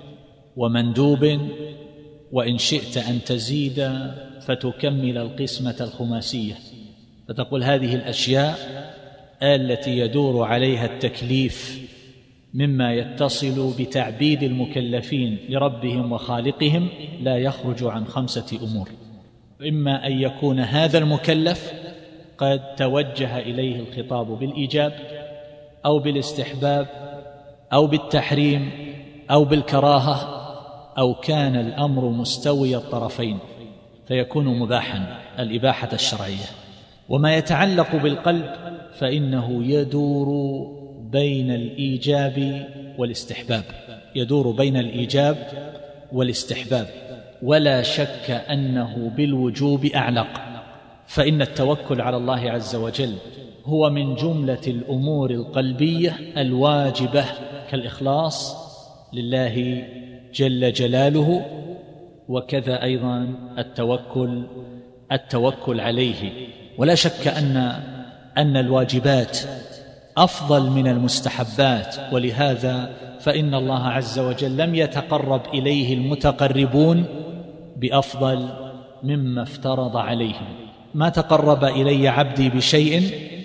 ومندوب، وإن شئت أن تزيد فتكمل القسمة الخماسية، فتقول هذه الأشياء التي يدور عليها التكليف مما يتصل بتعبيد المكلفين لربهم وخالقهم لا يخرج عن خمسة أمور: إما أن يكون هذا المكلف قد توجه إليه الخطاب بالإيجاب أو بالاستحباب أو بالتحريم أو بالكراهة، أو كان الأمر مستوي الطرفين فيكون مباحا، الإباحة الشرعية. وما يتعلق بالقلب فإنه يدور بين الإيجاب والاستحباب، يدور بين الإيجاب والاستحباب، ولا شك أنه بالوجوب أعلق، فإن التوكل على الله عز وجل هو من جملة الأمور القلبية الواجبة كالإخلاص لله جل جلاله، وكذا أيضا التوكل التوكل عليه. ولا شك أن أن الواجبات أفضل من المستحبات، ولهذا فإن الله عز وجل لم يتقرب إليه المتقربون بأفضل مما افترض عليهم. ما تقرب إلي عبدي بشيء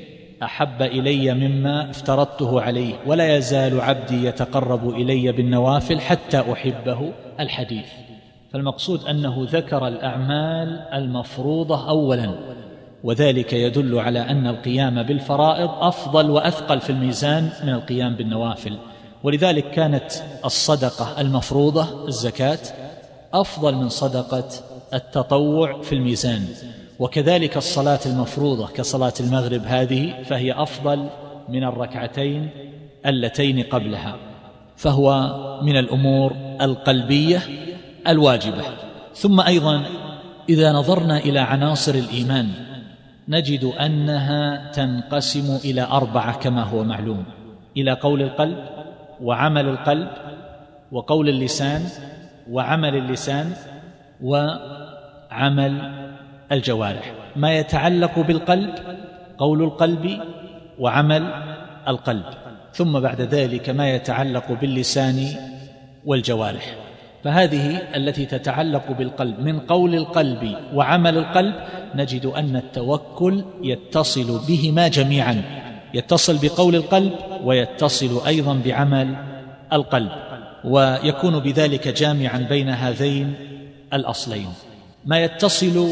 أحب إلي مما افترضته عليه، ولا يزال عبدي يتقرب إلي بالنوافل حتى أحبه، الحديث. فالمقصود أنه ذكر الأعمال المفروضة أولا، وذلك يدل على أن القيام بالفرائض أفضل وأثقل في الميزان من القيام بالنوافل. ولذلك كانت الصدقة المفروضة الزكاة أفضل من صدقة التطوع في الميزان، وكذلك الصلاة المفروضة كصلاة المغرب هذه فهي أفضل من الركعتين اللتين قبلها، فهو من الأمور القلبية الواجبة. ثم أيضا إذا نظرنا إلى عناصر الإيمان نجد أنها تنقسم إلى أربعة كما هو معلوم: إلى قول القلب، وعمل القلب، وقول اللسان، وعمل اللسان، وعمل الجوارح. ما يتعلق بالقلب قول القلب وعمل القلب، ثم بعد ذلك ما يتعلق باللسان والجوارح. فهذه التي تتعلق بالقلب من قول القلب وعمل القلب نجد أن التوكل يتصل بهما جميعا، يتصل بقول القلب ويتصل أيضا بعمل القلب، ويكون بذلك جامعا بين هذين الأصلين. ما يتصل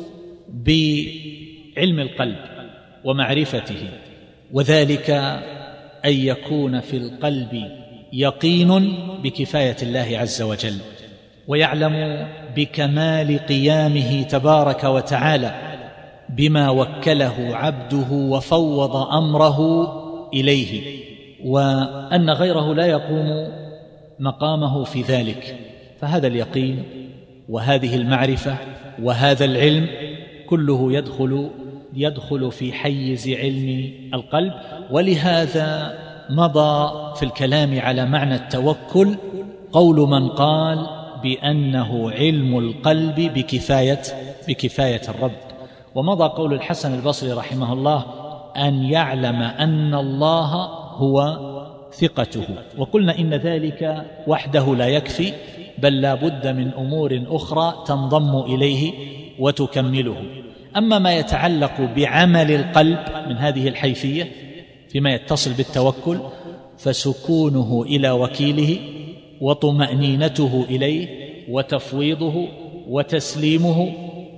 بعلم القلب ومعرفته، وذلك أن يكون في القلب يقين بكفاية الله عز وجل، ويعلم بكمال قيامه تبارك وتعالى بما وكله عبده وفوض أمره إليه، وأن غيره لا يقوم مقامه في ذلك. فهذا اليقين وهذه المعرفة وهذا العلم كله يدخل يدخل في حيز علم القلب. ولهذا مضى في الكلام على معنى التوكل قول من قال بأنه علم القلب بكفاية بكفاية الرب، ومضى قول الحسن البصري رحمه الله أن يعلم أن الله هو ثقته. وقلنا إن ذلك وحده لا يكفي، بل لا بد من أمور أخرى تنضم إليه وتكمله. أما ما يتعلق بعمل القلب من هذه الحيثية فيما يتصل بالتوكل فسكونه إلى وكيله وطمأنينته إليه وتفويضه وتسليمه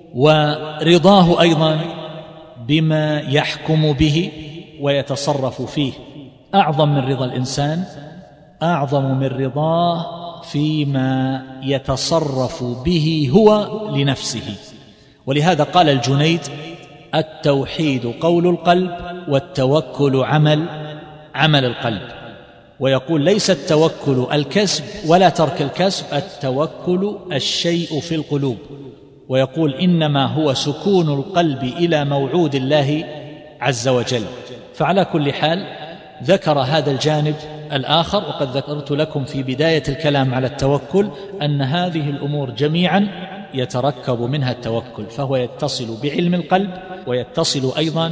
ورضاه أيضا بما يحكم به ويتصرف فيه. أعظم من رضا الإنسان أعظم من رضاه فيما يتصرف به هو لنفسه. ولهذا قال الجنيد: التوحيد قول القلب والتوكل عمل عمل القلب. ويقول: ليس التوكل الكسب ولا ترك الكسب، التوكل الشيء في القلوب. ويقول: إنما هو سكون القلب إلى موعود الله عز وجل. فعلى كل حال ذكر هذا الجانب الآخر. وقد ذكرت لكم في بداية الكلام على التوكل أن هذه الأمور جميعا يتركب منها التوكل، فهو يتصل بعلم القلب ويتصل أيضا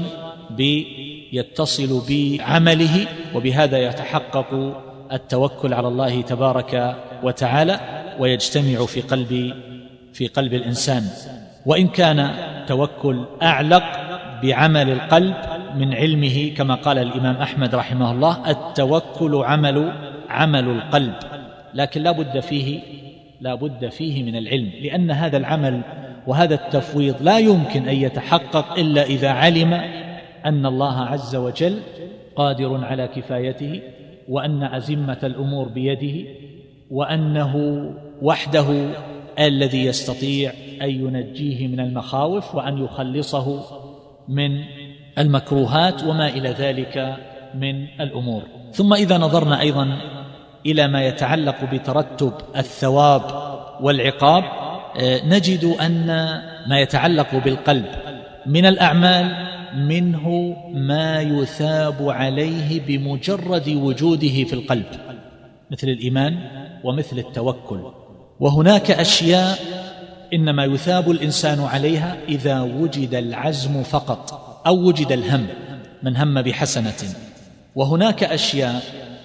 يتصل بعمله، وبهذا يتحقق التوكل على الله تبارك وتعالى ويجتمع في قلب في قلب الإنسان. وإن كان التوكل أعلق بعمل القلب من علمه، كما قال الإمام أحمد رحمه الله: التوكل عمل عمل القلب، لكن لا بد فيه لا بد فيه من العلم، لأن هذا العمل وهذا التفويض لا يمكن أن يتحقق إلا إذا علم أن الله عز وجل قادر على كفايته، وأن أزمة الأمور بيده، وأنه وحده الذي يستطيع أن ينجيه من المخاوف وأن يخلصه من المكروهات وما إلى ذلك من الأمور. ثم إذا نظرنا أيضا إلى ما يتعلق بترتب الثواب والعقاب، نجد أن ما يتعلق بالقلب من الأعمال منه ما يثاب عليه بمجرد وجوده في القلب، مثل الإيمان ومثل التوكل. وهناك أشياء إنما يثاب الإنسان عليها إذا وجد العزم فقط أو وجد الهم، من هم بحسنة. وهناك أشياء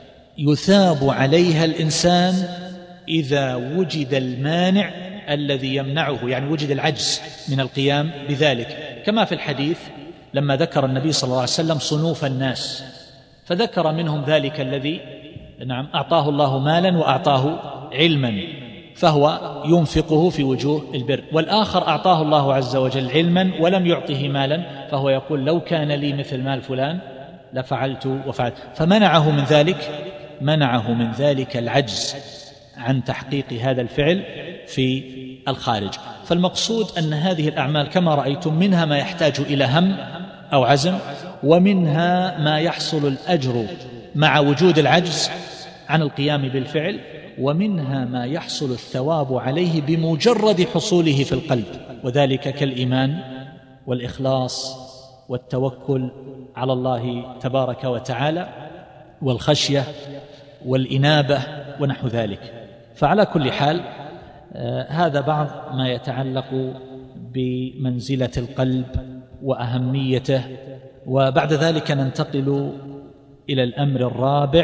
يثاب عليها الإنسان إذا وجد المانع الذي يمنعه، يعني وجد العجز من القيام بذلك، كما في الحديث لما ذكر النبي صلى الله عليه وسلم صنوف الناس، فذكر منهم ذلك الذي نعم أعطاه الله مالا وأعطاه علما فهو ينفقه في وجوه البر، والآخر أعطاه الله عز وجل علما ولم يعطه مالا فهو يقول: لو كان لي مثل مال فلان لفعلت وفعلت. فمنعه من ذلك منعه من ذلك العجز عن تحقيق هذا الفعل في الخارج. فالمقصود أن هذه الأعمال كما رأيتم منها ما يحتاج إلى هم أو عزم، ومنها ما يحصل الأجر مع وجود العجز عن القيام بالفعل، ومنها ما يحصل الثواب عليه بمجرد حصوله في القلب، وذلك كالإيمان والإخلاص والتوكل على الله تبارك وتعالى والخشية والإنابة ونحو ذلك. فعلى كل حال آه هذا بعض ما يتعلق بمنزلة القلب وأهميته. وبعد ذلك ننتقل إلى الأمر الرابع،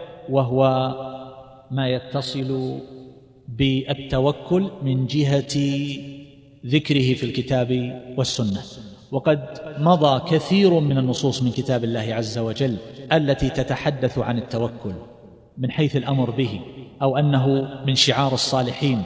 وهو ما يتصل بالتوكل من جهة ذكره في الكتاب والسنة. وقد مضى كثير من النصوص من كتاب الله عز وجل التي تتحدث عن التوكل من حيث الأمر به، أو أنه من شعار الصالحين،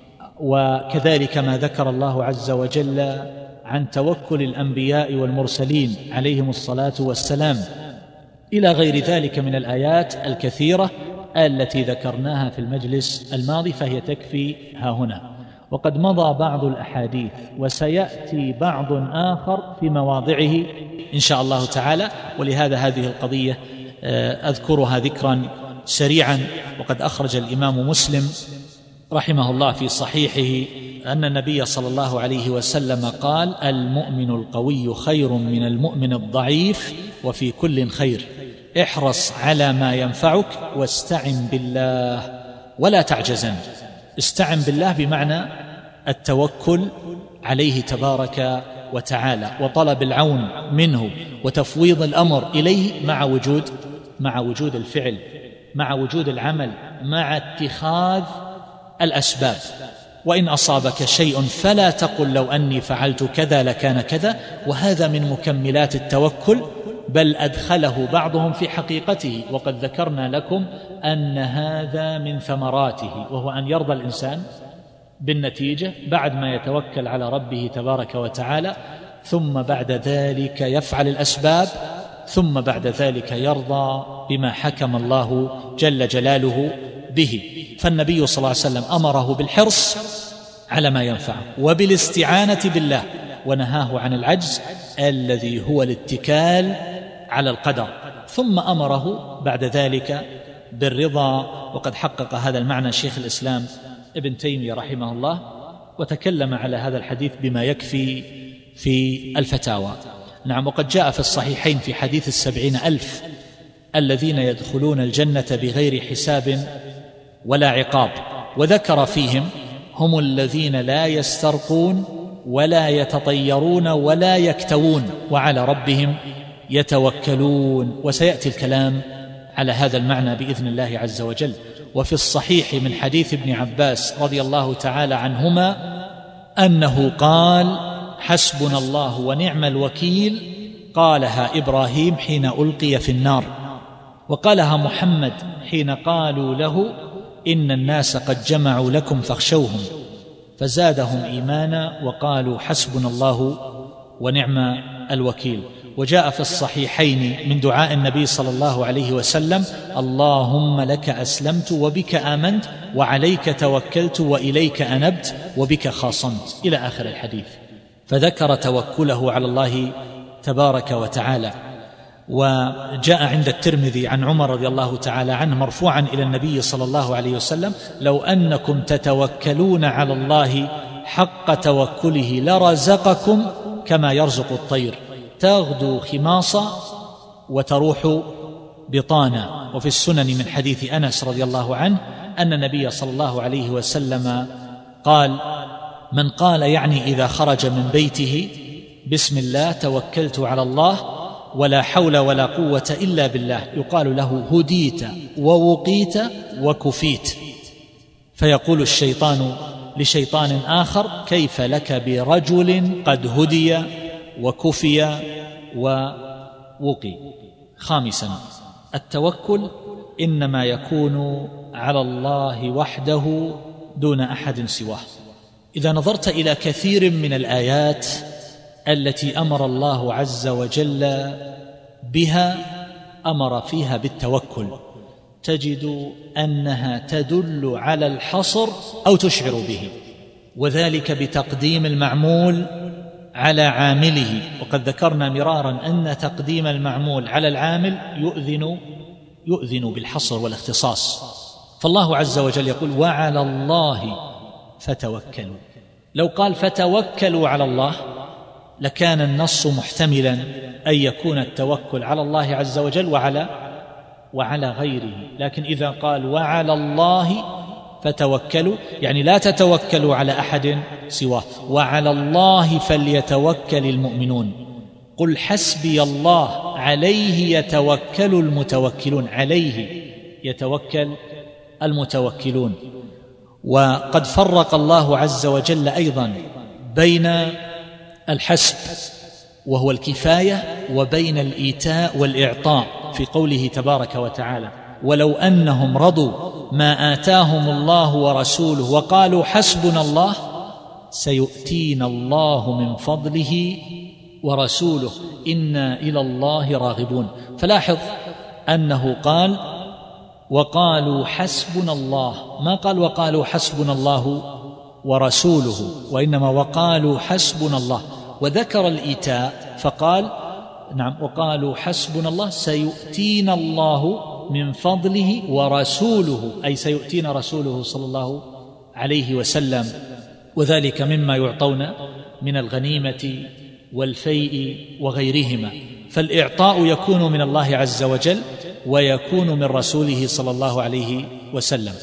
وكذلك ما ذكر الله عز وجل عن توكل الأنبياء والمرسلين عليهم الصلاة والسلام، إلى غير ذلك من الآيات الكثيرة التي ذكرناها في المجلس الماضي، فهي تكفي ها هنا. وقد مضى بعض الأحاديث وسيأتي بعض آخر في مواضعه إن شاء الله تعالى، ولهذا هذه القضية أذكرها ذكرا سريعا. وقد أخرج الإمام مسلم رحمه الله في صحيحه أن النبي صلى الله عليه وسلم قال: المؤمن القوي خير من المؤمن الضعيف وفي كل خير، احرص على ما ينفعك واستعن بالله ولا تعجزن. استعن بالله بمعنى التوكل عليه تبارك وتعالى وطلب العون منه وتفويض الأمر إليه مع وجود مع وجود الفعل، مع وجود العمل، مع اتخاذ الأسباب. وإن أصابك شيء فلا تقل لو أني فعلت كذا لكان كذا، وهذا من مكملات التوكل بل أدخله بعضهم في حقيقته. وقد ذكرنا لكم أن هذا من ثمراته، وهو أن يرضى الإنسان بالنتيجة بعد ما يتوكل على ربه تبارك وتعالى، ثم بعد ذلك يفعل الأسباب، ثم بعد ذلك يرضى بما حكم الله جل جلاله به. فالنبي صلى الله عليه وسلم أمره بالحرص على ما ينفعه وبالاستعانة بالله، ونهاه عن العجز الذي هو الاتكال على القدر، ثم أمره بعد ذلك بالرضا. وقد حقق هذا المعنى شيخ الإسلام ابن تيمية رحمه الله، وتكلم على هذا الحديث بما يكفي في الفتاوى. نعم، وقد جاء في الصحيحين في حديث السبعين ألف الذين يدخلون الجنة بغير حساب ولا عقاب، وذكر فيهم هم الذين لا يسترقون ولا يتطيرون ولا يكتوون وعلى ربهم يتوكلون. وسيأتي الكلام على هذا المعنى بإذن الله عز وجل. وفي الصحيح من حديث ابن عباس رضي الله تعالى عنهما أنه قال: حسبنا الله ونعم الوكيل، قالها إبراهيم حين ألقي في النار، وقالها محمد حين قالوا له إن الناس قد جمعوا لكم فاخشوهم، فزادهم إيمانا وقالوا حسبنا الله ونعم الوكيل. وجاء في الصحيحين من دعاء النبي صلى الله عليه وسلم: اللهم لك أسلمت وبك آمنت وعليك توكلت وإليك أنبت وبك خاصمت، إلى آخر الحديث. فذكر توكله على الله تبارك وتعالى. وجاء عند الترمذي عن عمر رضي الله تعالى عنه مرفوعا إلى النبي صلى الله عليه وسلم: لو أنكم تتوكلون على الله حق توكله لرزقكم كما يرزق الطير، تغدو خماصا وتروح بطانا. وفي السنن من حديث أنس رضي الله عنه أن النبي صلى الله عليه وسلم قال: من قال يعني إذا خرج من بيته بسم الله توكلت على الله ولا حول ولا قوة إلا بالله، يقال له هديت ووقيت وكفيت. فيقول الشيطان لشيطان آخر: كيف لك برجل قد هدي وكفي ووقي. خامسا، التوكل إنما يكون على الله وحده دون أحد سواه. إذا نظرت إلى كثير من الآيات التي أمر الله عز وجل بها أمر فيها بالتوكل، تجد أنها تدل على الحصر أو تشعر به، وذلك بتقديم المعمول على عامله. وقد ذكرنا مرارا أن تقديم المعمول على العامل يؤذن يؤذن بالحصر والاختصاص. فالله عز وجل يقول: وعلى الله فتوكلوا. لو قال فتوكلوا على الله لكان النص محتملا أن يكون التوكل على الله عز وجل وعلى وعلى غيره، لكن إذا قال وعلى الله فتوكلوا يعني لا تتوكلوا على أحد سواه، وعلى الله فليتوكل المؤمنون. قل حسبي الله عليه يتوكل المتوكلون، عليه يتوكل المتوكلون. وقد فرق الله عز وجل أيضا بين الحسب وهو الكفاية وبين الإيتاء والإعطاء في قوله تبارك وتعالى: ولو أنهم رضوا ما آتاهم الله ورسوله وقالوا حسبنا الله سيؤتينا الله من فضله ورسوله إنا إلى الله راغبون. فلاحظ أنه قال وقالوا حسبنا الله، ما قال وقالوا حسبنا الله ورسوله، وإنما وقالوا حسبنا الله. وذكر الإيتاء فقال نعم وقالوا حسبنا الله سيؤتينا الله من فضله ورسوله، أي سيؤتينا رسوله صلى الله عليه وسلم، وذلك مما يعطون من الغنيمة والفيء وغيرهما. فالإعطاء يكون من الله عز وجل ويكون من رسوله صلى الله عليه وسلم.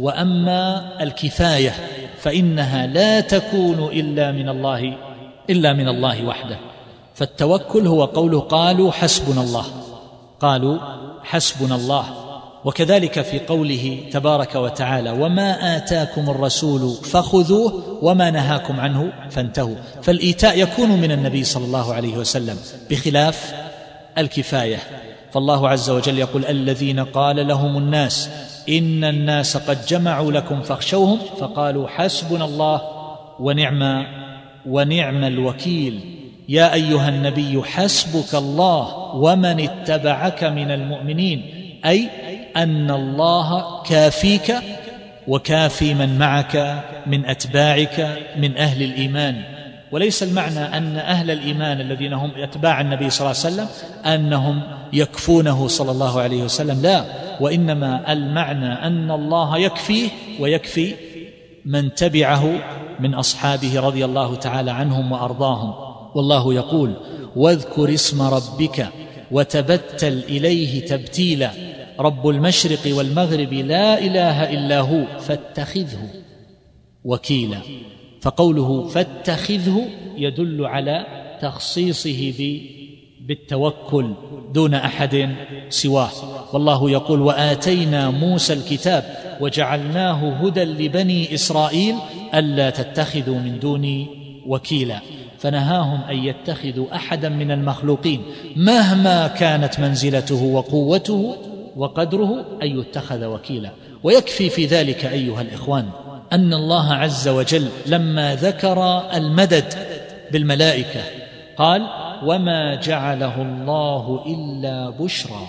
وأما الكفاية فإنها لا تكون إلا من الله إلا من الله وحده. فالتوكل هو قوله قالوا حسبنا الله، قالوا حسبنا الله. وكذلك في قوله تبارك وتعالى: وما آتاكم الرسول فخذوه وما نهاكم عنه فانتهوا. فالإيتاء يكون من النبي صلى الله عليه وسلم بخلاف الكفاية. فالله عز وجل يقول: الذين قال لهم الناس إن الناس قد جمعوا لكم فاخشوهم فقالوا حسبنا الله ونعم ونعم الوكيل. يا أيها النبي حسبك الله ومن اتبعك من المؤمنين، أي أن الله كافيك وكافي من معك من أتباعك من أهل الإيمان. وليس المعنى أن أهل الإيمان الذين هم أتباع النبي صلى الله عليه وسلم أنهم يكفونه صلى الله عليه وسلم، لا، وإنما المعنى أن الله يكفيه ويكفي من تبعه من أصحابه رضي الله تعالى عنهم وأرضاهم. والله يقول: واذكر اسم ربك وتبتل إليه تبتيلا رب المشرق والمغرب لا إله إلا هو فاتخذه وكيلا. فقوله فاتخذه يدل على تخصيصه بالتوكل دون أحد سواه. والله يقول: وآتينا موسى الكتاب وجعلناه هدى لبني إسرائيل ألا تتخذوا من دوني وكيلا. فنهاهم أن يتخذوا أحدا من المخلوقين مهما كانت منزلته وقوته وقدره أن يتخذ وكيلا. ويكفي في ذلك أيها الإخوان أن الله عز وجل لما ذكر المدد بالملائكة قال: وما جعله الله إلا بشرى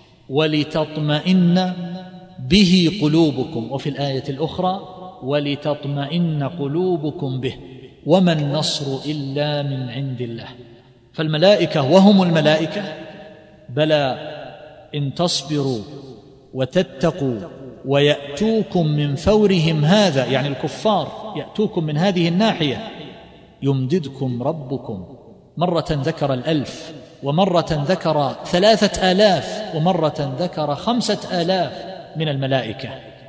ولتطمئن به قلوبكم، وفي الآية الأخرى: ولتطمئن قلوبكم به وما النصر إلا من عند الله. فالملائكة وهم الملائكة بلى إن تصبروا وتتقوا ويأتوكم من فورهم هذا، يعني الكفار يأتوكم من هذه الناحية، يمددكم ربكم. مرة ذكر الألف، ومرة ذكر ثلاثة آلاف، ومرة ذكر خمسة آلاف من الملائكة،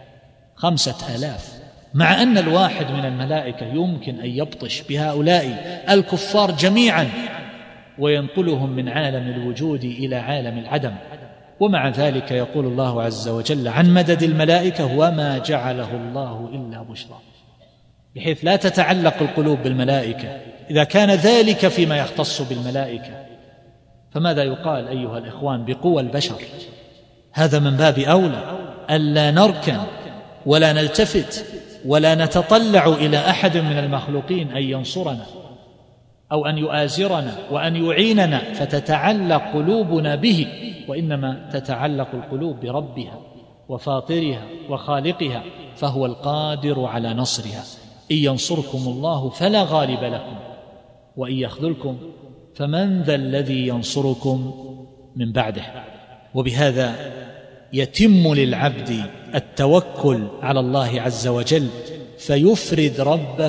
خمسة آلاف، مع أن الواحد من الملائكة يمكن أن يبطش بهؤلاء الكفار جميعا وينقلهم من عالم الوجود إلى عالم العدم. ومع ذلك يقول الله عز وجل عن مدد الملائكة: وما جعله الله إلا بشرى، بحيث لا تتعلق القلوب بالملائكة. إذا كان ذلك فيما يختص بالملائكة، فماذا يقال أيها الإخوان بقوى البشر؟ هذا من باب أولى ألا نركن ولا نلتفت ولا نتطلع إلى أحد من المخلوقين أن ينصرنا أو أن يؤازرنا وأن يعيننا فتتعلق قلوبنا به، وإنما تتعلق القلوب بربها وفاطرها وخالقها، فهو القادر على نصرها. إن ينصركم الله فلا غالب لكم وإن يخذلكم فمن ذا الذي ينصركم من بعده. وبهذا يتم للعبد التوكل على الله عز وجل، فيفرد ربه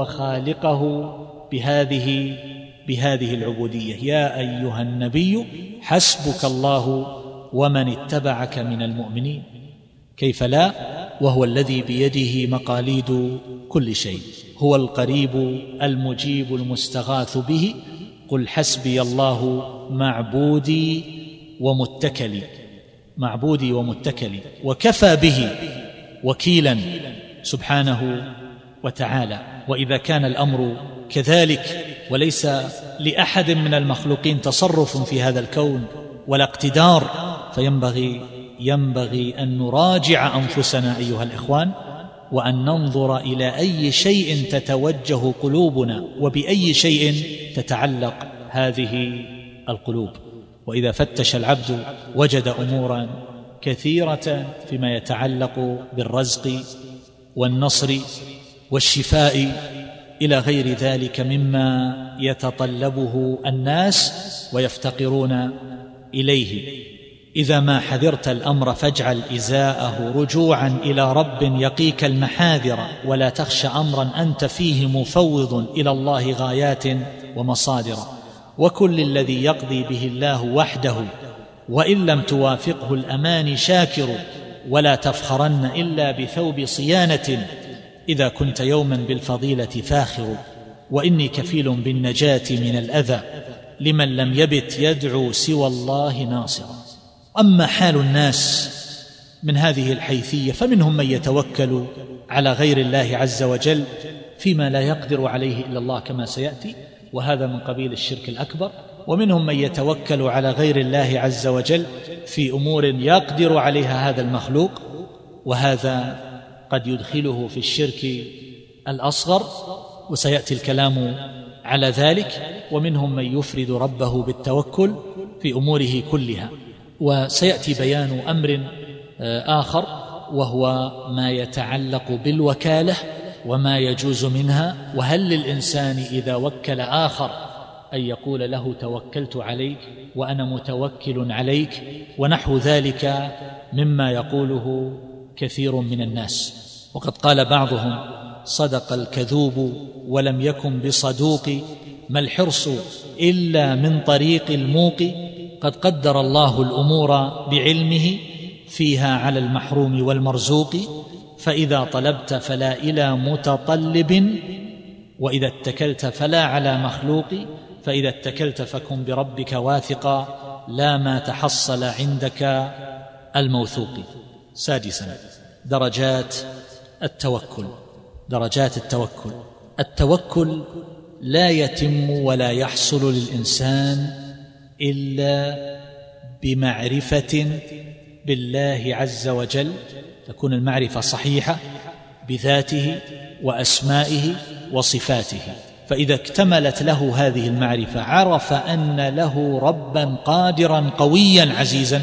وخالقه بهذه بهذه العبودية. يا أيها النبي حسبك الله ومن اتبعك من المؤمنين. كيف لا وهو الذي بيده مقاليد كل شيء، هو القريب المجيب المستغاث به. قل حسبي الله معبودي ومتكلي، معبودي ومتكلي، وكفى به وكيلا سبحانه وتعالى. وإذا كان الأمر كذلك وليس لأحد من المخلوقين تصرف في هذا الكون ولا اقتدار، فينبغي ينبغي أن نراجع أنفسنا أيها الإخوان، وأن ننظر إلى أي شيء تتوجه قلوبنا وبأي شيء تتعلق هذه القلوب. وإذا فتش العبد وجد أمورا كثيرة فيما يتعلق بالرزق والنصر والشفاء إلى غير ذلك مما يتطلبه الناس ويفتقرون إليه. إذا ما حذرت الأمر فاجعل إزاءه رجوعا إلى رب يقيك المحاذر، ولا تخشى أمرا أنت فيه مفوض إلى الله غايات ومصادر. وكل الذي يقضي به الله وحده، وإن لم توافقه الأماني شاكر، ولا تفخرن إلا بثوب صيانة، إذا كنت يوما بالفضيلة فاخر. وإني كفيل بالنجاة من الأذى لمن لم يبت يدعو سوى الله ناصرا. أما حال الناس من هذه الحيثية فمنهم من يتوكل على غير الله عز وجل فيما لا يقدر عليه إلا الله كما سيأتي، وهذا من قبيل الشرك الأكبر. ومنهم من يتوكل على غير الله عز وجل في أمور يقدر عليها هذا المخلوق، وهذا قد يدخله في الشرك الأصغر، وسيأتي الكلام على ذلك. ومنهم من يفرد ربه بالتوكل في أموره كلها. وسيأتي بيان أمر آخر، وهو ما يتعلق بالوكالة وما يجوز منها، وهل للإنسان إذا وكل آخر أن يقول له توكلت عليك وأنا متوكل عليك، ونحو ذلك مما يقوله كثير من الناس. وقد قال بعضهم: صدق الكذوب ولم يكن بصدوق، ما الحرص إلا من طريق الموق، قد قدر الله الأمور بعلمه فيها على المحروم والمرزوق، فإذا طلبت فلا إلى متطلب، وإذا اتكلت فلا على مخلوق، فإذا اتكلت فكن بربك واثقا، لا ما تحصل عندك الموثوق. سادسا، درجات التوكل. درجات التوكل. التوكل لا يتم ولا يحصل للإنسان إلا بمعرفة بالله عز وجل، تكون المعرفة صحيحة بذاته وأسمائه وصفاته. فإذا اكتملت له هذه المعرفة عرف أن له ربا قادرا قويا عزيزا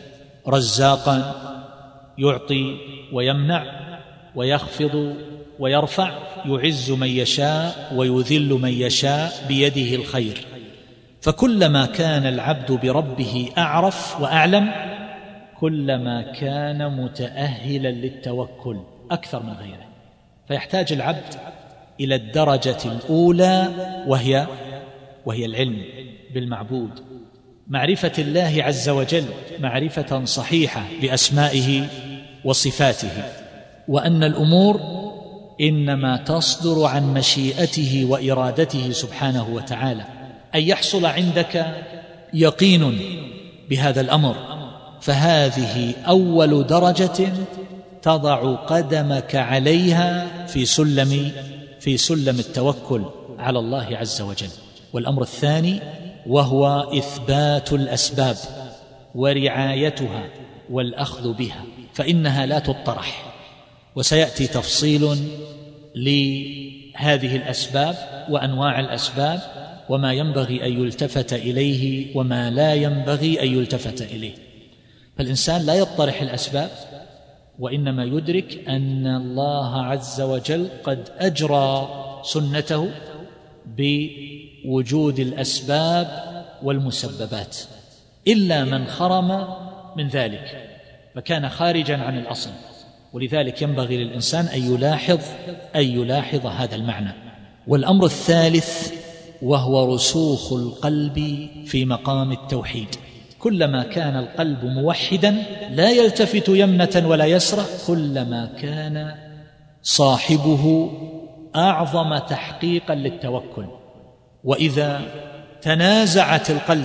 رزاقا يعطي ويمنع ويخفض ويرفع، يعز من يشاء ويذل من يشاء بيده الخير. فكلما كان العبد بربه أعرف وأعلم، كلما كان متأهلا للتوكل أكثر من غيره. فيحتاج العبد إلى الدرجة الأولى، وهي وهي العلم بالمعبود، معرفة الله عز وجل معرفة صحيحة بأسمائه وصفاته، وأن الأمور إنما تصدر عن مشيئته وإرادته سبحانه وتعالى. أن يحصل عندك يقين بهذا الأمر، فهذه أول درجة تضع قدمك عليها في سلم في سلم التوكل على الله عز وجل. والأمر الثاني وهو إثبات الأسباب ورعايتها والأخذ بها، فإنها لا تطرح. وسيأتي تفصيل لهذه الأسباب وأنواع الأسباب، وما ينبغي أن يلتفت إليه وما لا ينبغي أن يلتفت إليه. فالإنسان لا يطرح الأسباب، وإنما يدرك أن الله عز وجل قد أجرى سنته بوجود الأسباب والمسببات، إلا من خرم من ذلك فكان خارجا عن الأصل. ولذلك ينبغي للإنسان أن يلاحظ أن يلاحظ هذا المعنى. والأمر الثالث وهو رسوخ القلب في مقام التوحيد. كلما كان القلب موحدا لا يلتفت يمنة ولا يسرى، كلما كان صاحبه أعظم تحقيقا للتوكل. وإذا تنازعت القلب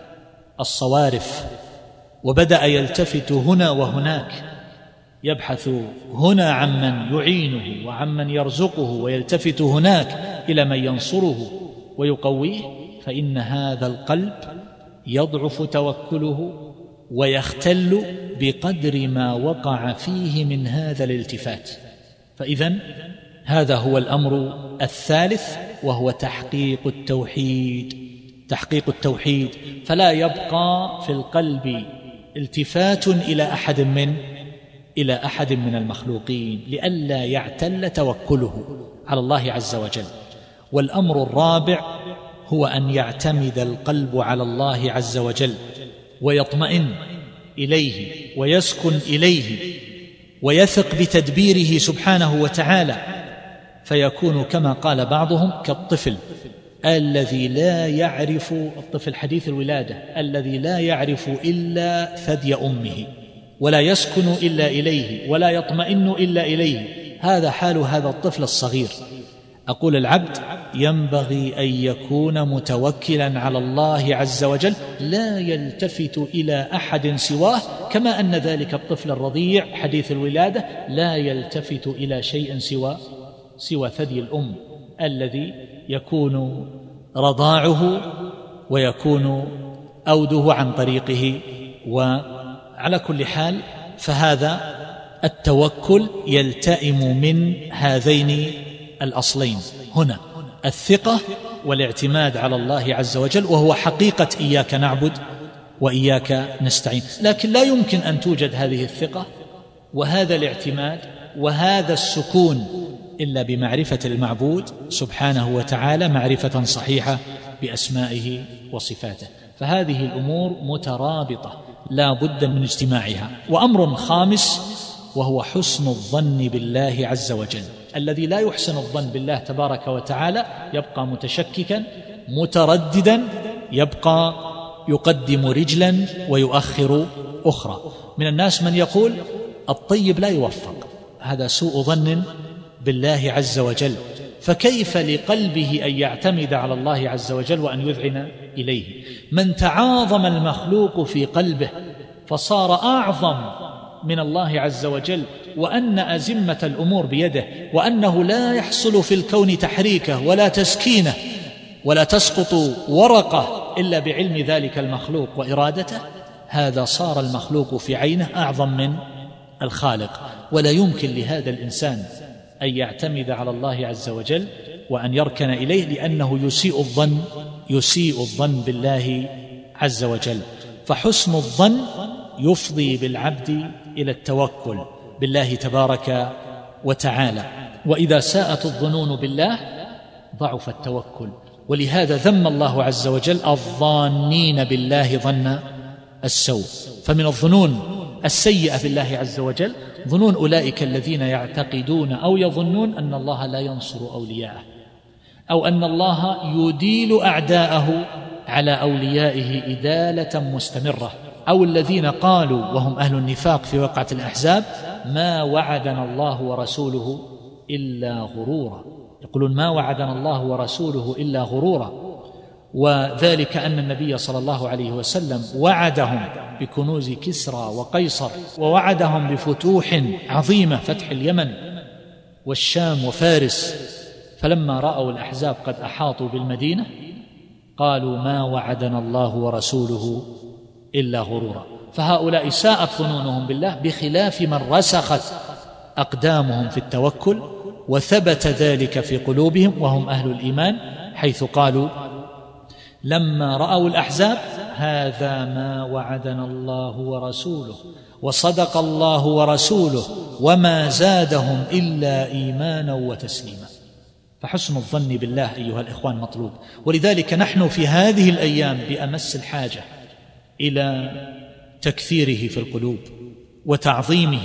الصوارف وبدأ يلتفت هنا وهناك، يبحث هنا عمن يعينه وعمن يرزقه، ويلتفت هناك إلى من ينصره ويقويه، فإن هذا القلب يضعف توكله ويختل بقدر ما وقع فيه من هذا الالتفات. فإذن هذا هو الأمر الثالث، وهو تحقيق التوحيد. تحقيق التوحيد، فلا يبقى في القلب التفات إلى أحد من إلى أحد من المخلوقين، لئلا يعتل توكله على الله عز وجل. والأمر الرابع هو أن يعتمد القلب على الله عز وجل ويطمئن إليه ويسكن إليه ويثق بتدبيره سبحانه وتعالى، فيكون كما قال بعضهم كالطفل الذي لا يعرف، الطفل حديث الولادة الذي لا يعرف إلا ثدي أمه، ولا يسكن إلا إليه، ولا يطمئن إلا إليه. هذا حال هذا الطفل الصغير. أقول العبد ينبغي أن يكون متوكلا على الله عز وجل، لا يلتفت إلى أحد سواه، كما أن ذلك الطفل الرضيع حديث الولادة لا يلتفت إلى شيء سوى سوى ثدي الأم الذي يكون رضاعه ويكون أوده عن طريقه. وعلى كل حال فهذا التوكل يلتئم من هذين الأصلين هنا، الثقة والاعتماد على الله عز وجل، وهو حقيقة إياك نعبد وإياك نستعين. لكن لا يمكن أن توجد هذه الثقة وهذا الاعتماد وهذا السكون إلا بمعرفة المعبود سبحانه وتعالى معرفة صحيحة بأسمائه وصفاته. فهذه الأمور مترابطة لا بد من اجتماعها. وأمر خامس وهو حسن الظن بالله عز وجل. الذي لا يحسن الظن بالله تبارك وتعالى يبقى متشككا مترددا، يبقى يقدم رجلا ويؤخر أخرى. من الناس من يقول الطيب لا يوفق، هذا سوء ظن بالله عز وجل. فكيف لقلبه أن يعتمد على الله عز وجل وأن يذعن إليه؟ من تعاظم المخلوق في قلبه فصار أعظم من الله عز وجل، وأن أزمة الأمور بيده، وأنه لا يحصل في الكون تحريكه ولا تسكينه ولا تسقط ورقة إلا بعلم ذلك المخلوق وإرادته، هذا صار المخلوق في عينه أعظم من الخالق. ولا يمكن لهذا الإنسان أن يعتمد على الله عز وجل وأن يركن إليه، لأنه يسيء الظن يسيء الظن بالله عز وجل. فحسن الظن يفضي بالعبد إلى التوكل بالله تبارك وتعالى. وإذا ساءت الظنون بالله ضعف التوكل. ولهذا ذم الله عز وجل الظانين بالله ظن السوء. فمن الظنون السيئة بالله عز وجل ظنون أولئك الذين يعتقدون أو يظنون أن الله لا ينصر أولياءه، أو أن الله يديل أعداءه على أوليائه إدالة مستمرة، أو الذين قالوا وهم أهل النفاق في وقعة الأحزاب ما وعدنا الله ورسوله إلا غرورا. يقولون ما وعدنا الله ورسوله إلا غرورا. وذلك أن النبي صلى الله عليه وسلم وعدهم بكنوز كسرى وقيصر، ووعدهم بفتوح عظيمة، فتح اليمن والشام وفارس، فلما رأوا الأحزاب قد أحاطوا بالمدينة قالوا ما وعدنا الله ورسوله إلا غرورا. فهؤلاء ساءت ظنونهم بالله بخلاف من رسخت أقدامهم في التوكل وثبت ذلك في قلوبهم وهم أهل الإيمان، حيث قالوا لما رأوا الأحزاب هذا ما وعدنا الله ورسوله وصدق الله ورسوله وما زادهم إلا إيمانا وتسليما. فحسن الظن بالله أيها الإخوان مطلوب. ولذلك نحن في هذه الأيام بأمس الحاجة إلى تكثيره في القلوب وتعظيمه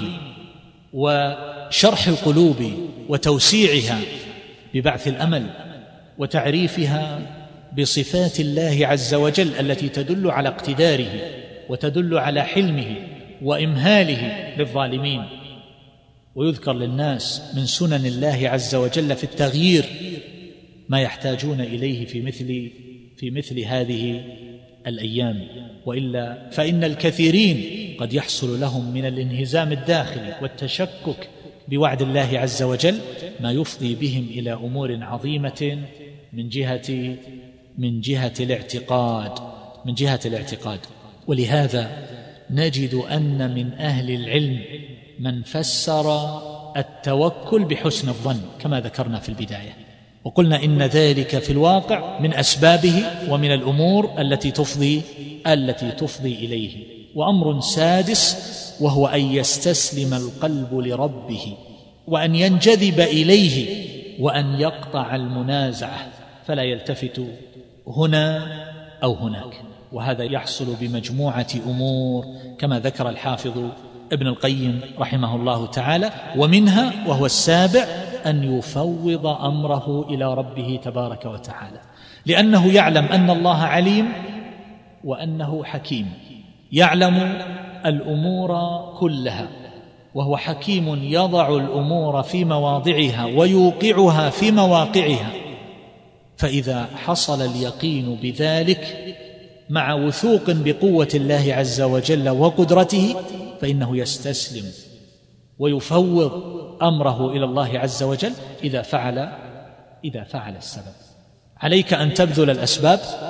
وشرح القلوب وتوسيعها ببعث الأمل وتعريفها بصفات الله عز وجل التي تدل على اقتداره وتدل على حلمه وإمهاله للظالمين. ويذكر للناس من سنن الله عز وجل في التغيير ما يحتاجون إليه في مثل في مثل هذه الأيام، وإلا فإن الكثيرين قد يحصل لهم من الانهزام الداخلي والتشكك بوعد الله عز وجل ما يفضي بهم إلى أمور عظيمة من جهة من جهة الاعتقاد من جهة الاعتقاد. ولهذا نجد أن من أهل العلم من فسر التوكل بحسن الظن كما ذكرنا في البداية، وقلنا إن ذلك في الواقع من أسبابه ومن الأمور التي تفضي التي تفضي إليه. وأمر سادس وهو أن يستسلم القلب لربه وأن ينجذب إليه وأن يقطع المنازعة فلا يلتفت هنا أو هناك. وهذا يحصل بمجموعة أمور كما ذكر الحافظ ابن القيم رحمه الله تعالى، ومنها وهو السابع أن يفوض أمره إلى ربه تبارك وتعالى، لأنه يعلم أن الله عليم وأنه حكيم، يعلم الأمور كلها، وهو حكيم يضع الأمور في مواضعها ويوقعها في مواقعها. فإذا حصل اليقين بذلك مع وثوق بقوة الله عز وجل وقدرته فإنه يستسلم ويفوض أمره إلى الله عز وجل إذا فعل إذا فعل السبب. عليك أن تبذل الأسباب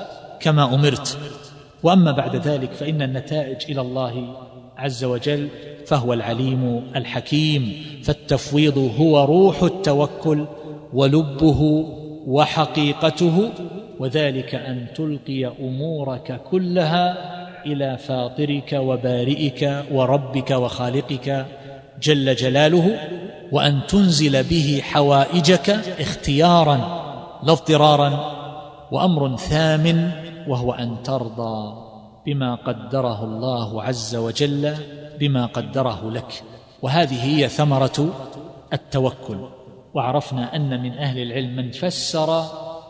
كما أمرت. وأما بعد ذلك فإن النتائج إلى الله عز وجل، فهو العليم الحكيم. فالتفويض هو روح التوكل ولبه وحقيقته، وذلك أن تلقي أمورك كلها إلى فاطرك وبارئك وربك وخالقك جل جلاله، وأن تنزل به حوائجك اختيارا لا اضطرارا. وأمر ثامن وهو أن ترضى بما قدره الله عز وجل بما قدره لك، وهذه هي ثمرة التوكل. وعرفنا أن من أهل العلم من فسر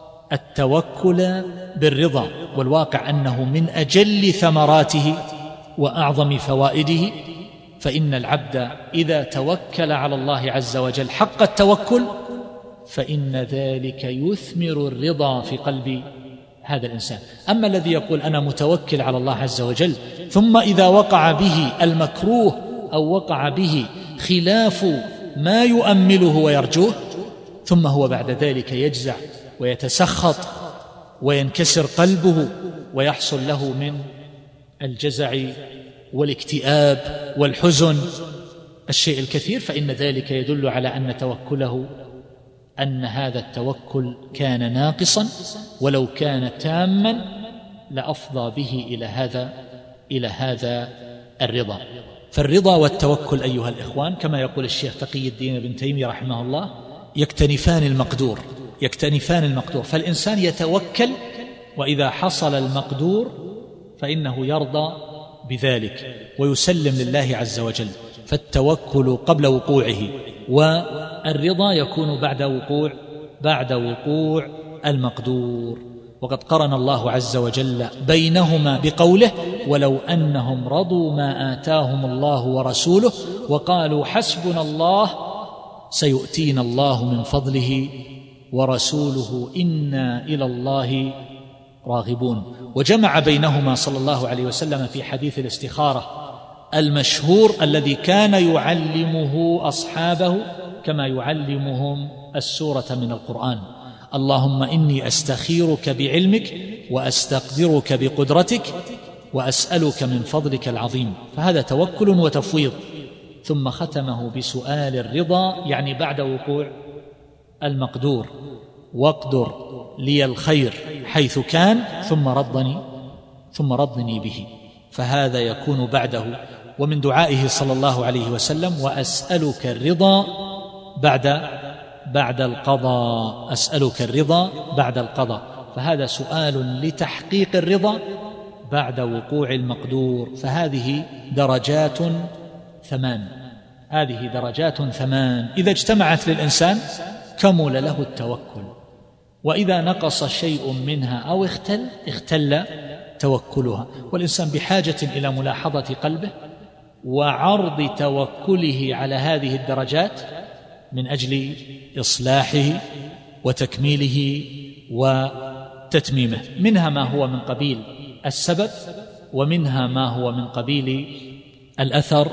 التوكل بالرضا، والواقع أنه من أجل ثمراته وأعظم فوائده. فإن العبد إذا توكل على الله عز وجل حق التوكل فإن ذلك يثمر الرضا في قلب هذا الإنسان. أما الذي يقول أنا متوكل على الله عز وجل ثم إذا وقع به المكروه أو وقع به خلاف ما يؤمله ويرجوه ثم هو بعد ذلك يجزع ويتسخط وينكسر قلبه ويحصل له من الجزع والاكتئاب والحزن الشيء الكثير، فإن ذلك يدل على أن توكله أن هذا التوكل كان ناقصا، ولو كان تاما لأفضى به إلى هذا إلى هذا الرضا. فالرضا والتوكل أيها الإخوان كما يقول الشيخ تقي الدين ابن تيمية رحمه الله يكتنفان المقدور يكتنفان المقدور فالإنسان يتوكل، وإذا حصل المقدور فإنه يرضى بذلك ويسلم لله عز وجل. فالتوكل قبل وقوعه والرضا يكون بعد وقوع بعد وقوع المقدور. وقد قرن الله عز وجل بينهما بقوله ولو أنهم رضوا ما آتاهم الله ورسوله وقالوا حسبنا الله سيؤتينا الله من فضله ورسوله إنا إلى الله راغبون. وجمع بينهما صلى الله عليه وسلم في حديث الاستخارة المشهور الذي كان يعلمه أصحابه كما يعلمهم السورة من القرآن: اللهم إني أستخيرك بعلمك وأستقدرك بقدرتك وأسألك من فضلك العظيم. فهذا توكل وتفويض. ثم ختمه بسؤال الرضا، يعني بعد وقوع المقدور: واقدر لي الخير حيث كان ثم ردني ثم ردني به. فهذا يكون بعده. ومن دعائه صلى الله عليه وسلم: وأسألك الرضا بعد بعد القضاء أسألك الرضا بعد القضاء. فهذا سؤال لتحقيق الرضا بعد وقوع المقدور. فهذه درجات ثمان هذه درجات ثمان إذا اجتمعت للإنسان كمل له التوكل، وإذا نقص شيء منها أو اختل اختل توكلها. والإنسان بحاجة إلى ملاحظة قلبه وعرض توكله على هذه الدرجات من أجل إصلاحه وتكميله وتتميمه. منها ما هو من قبيل السبب، ومنها ما هو من قبيل الأثر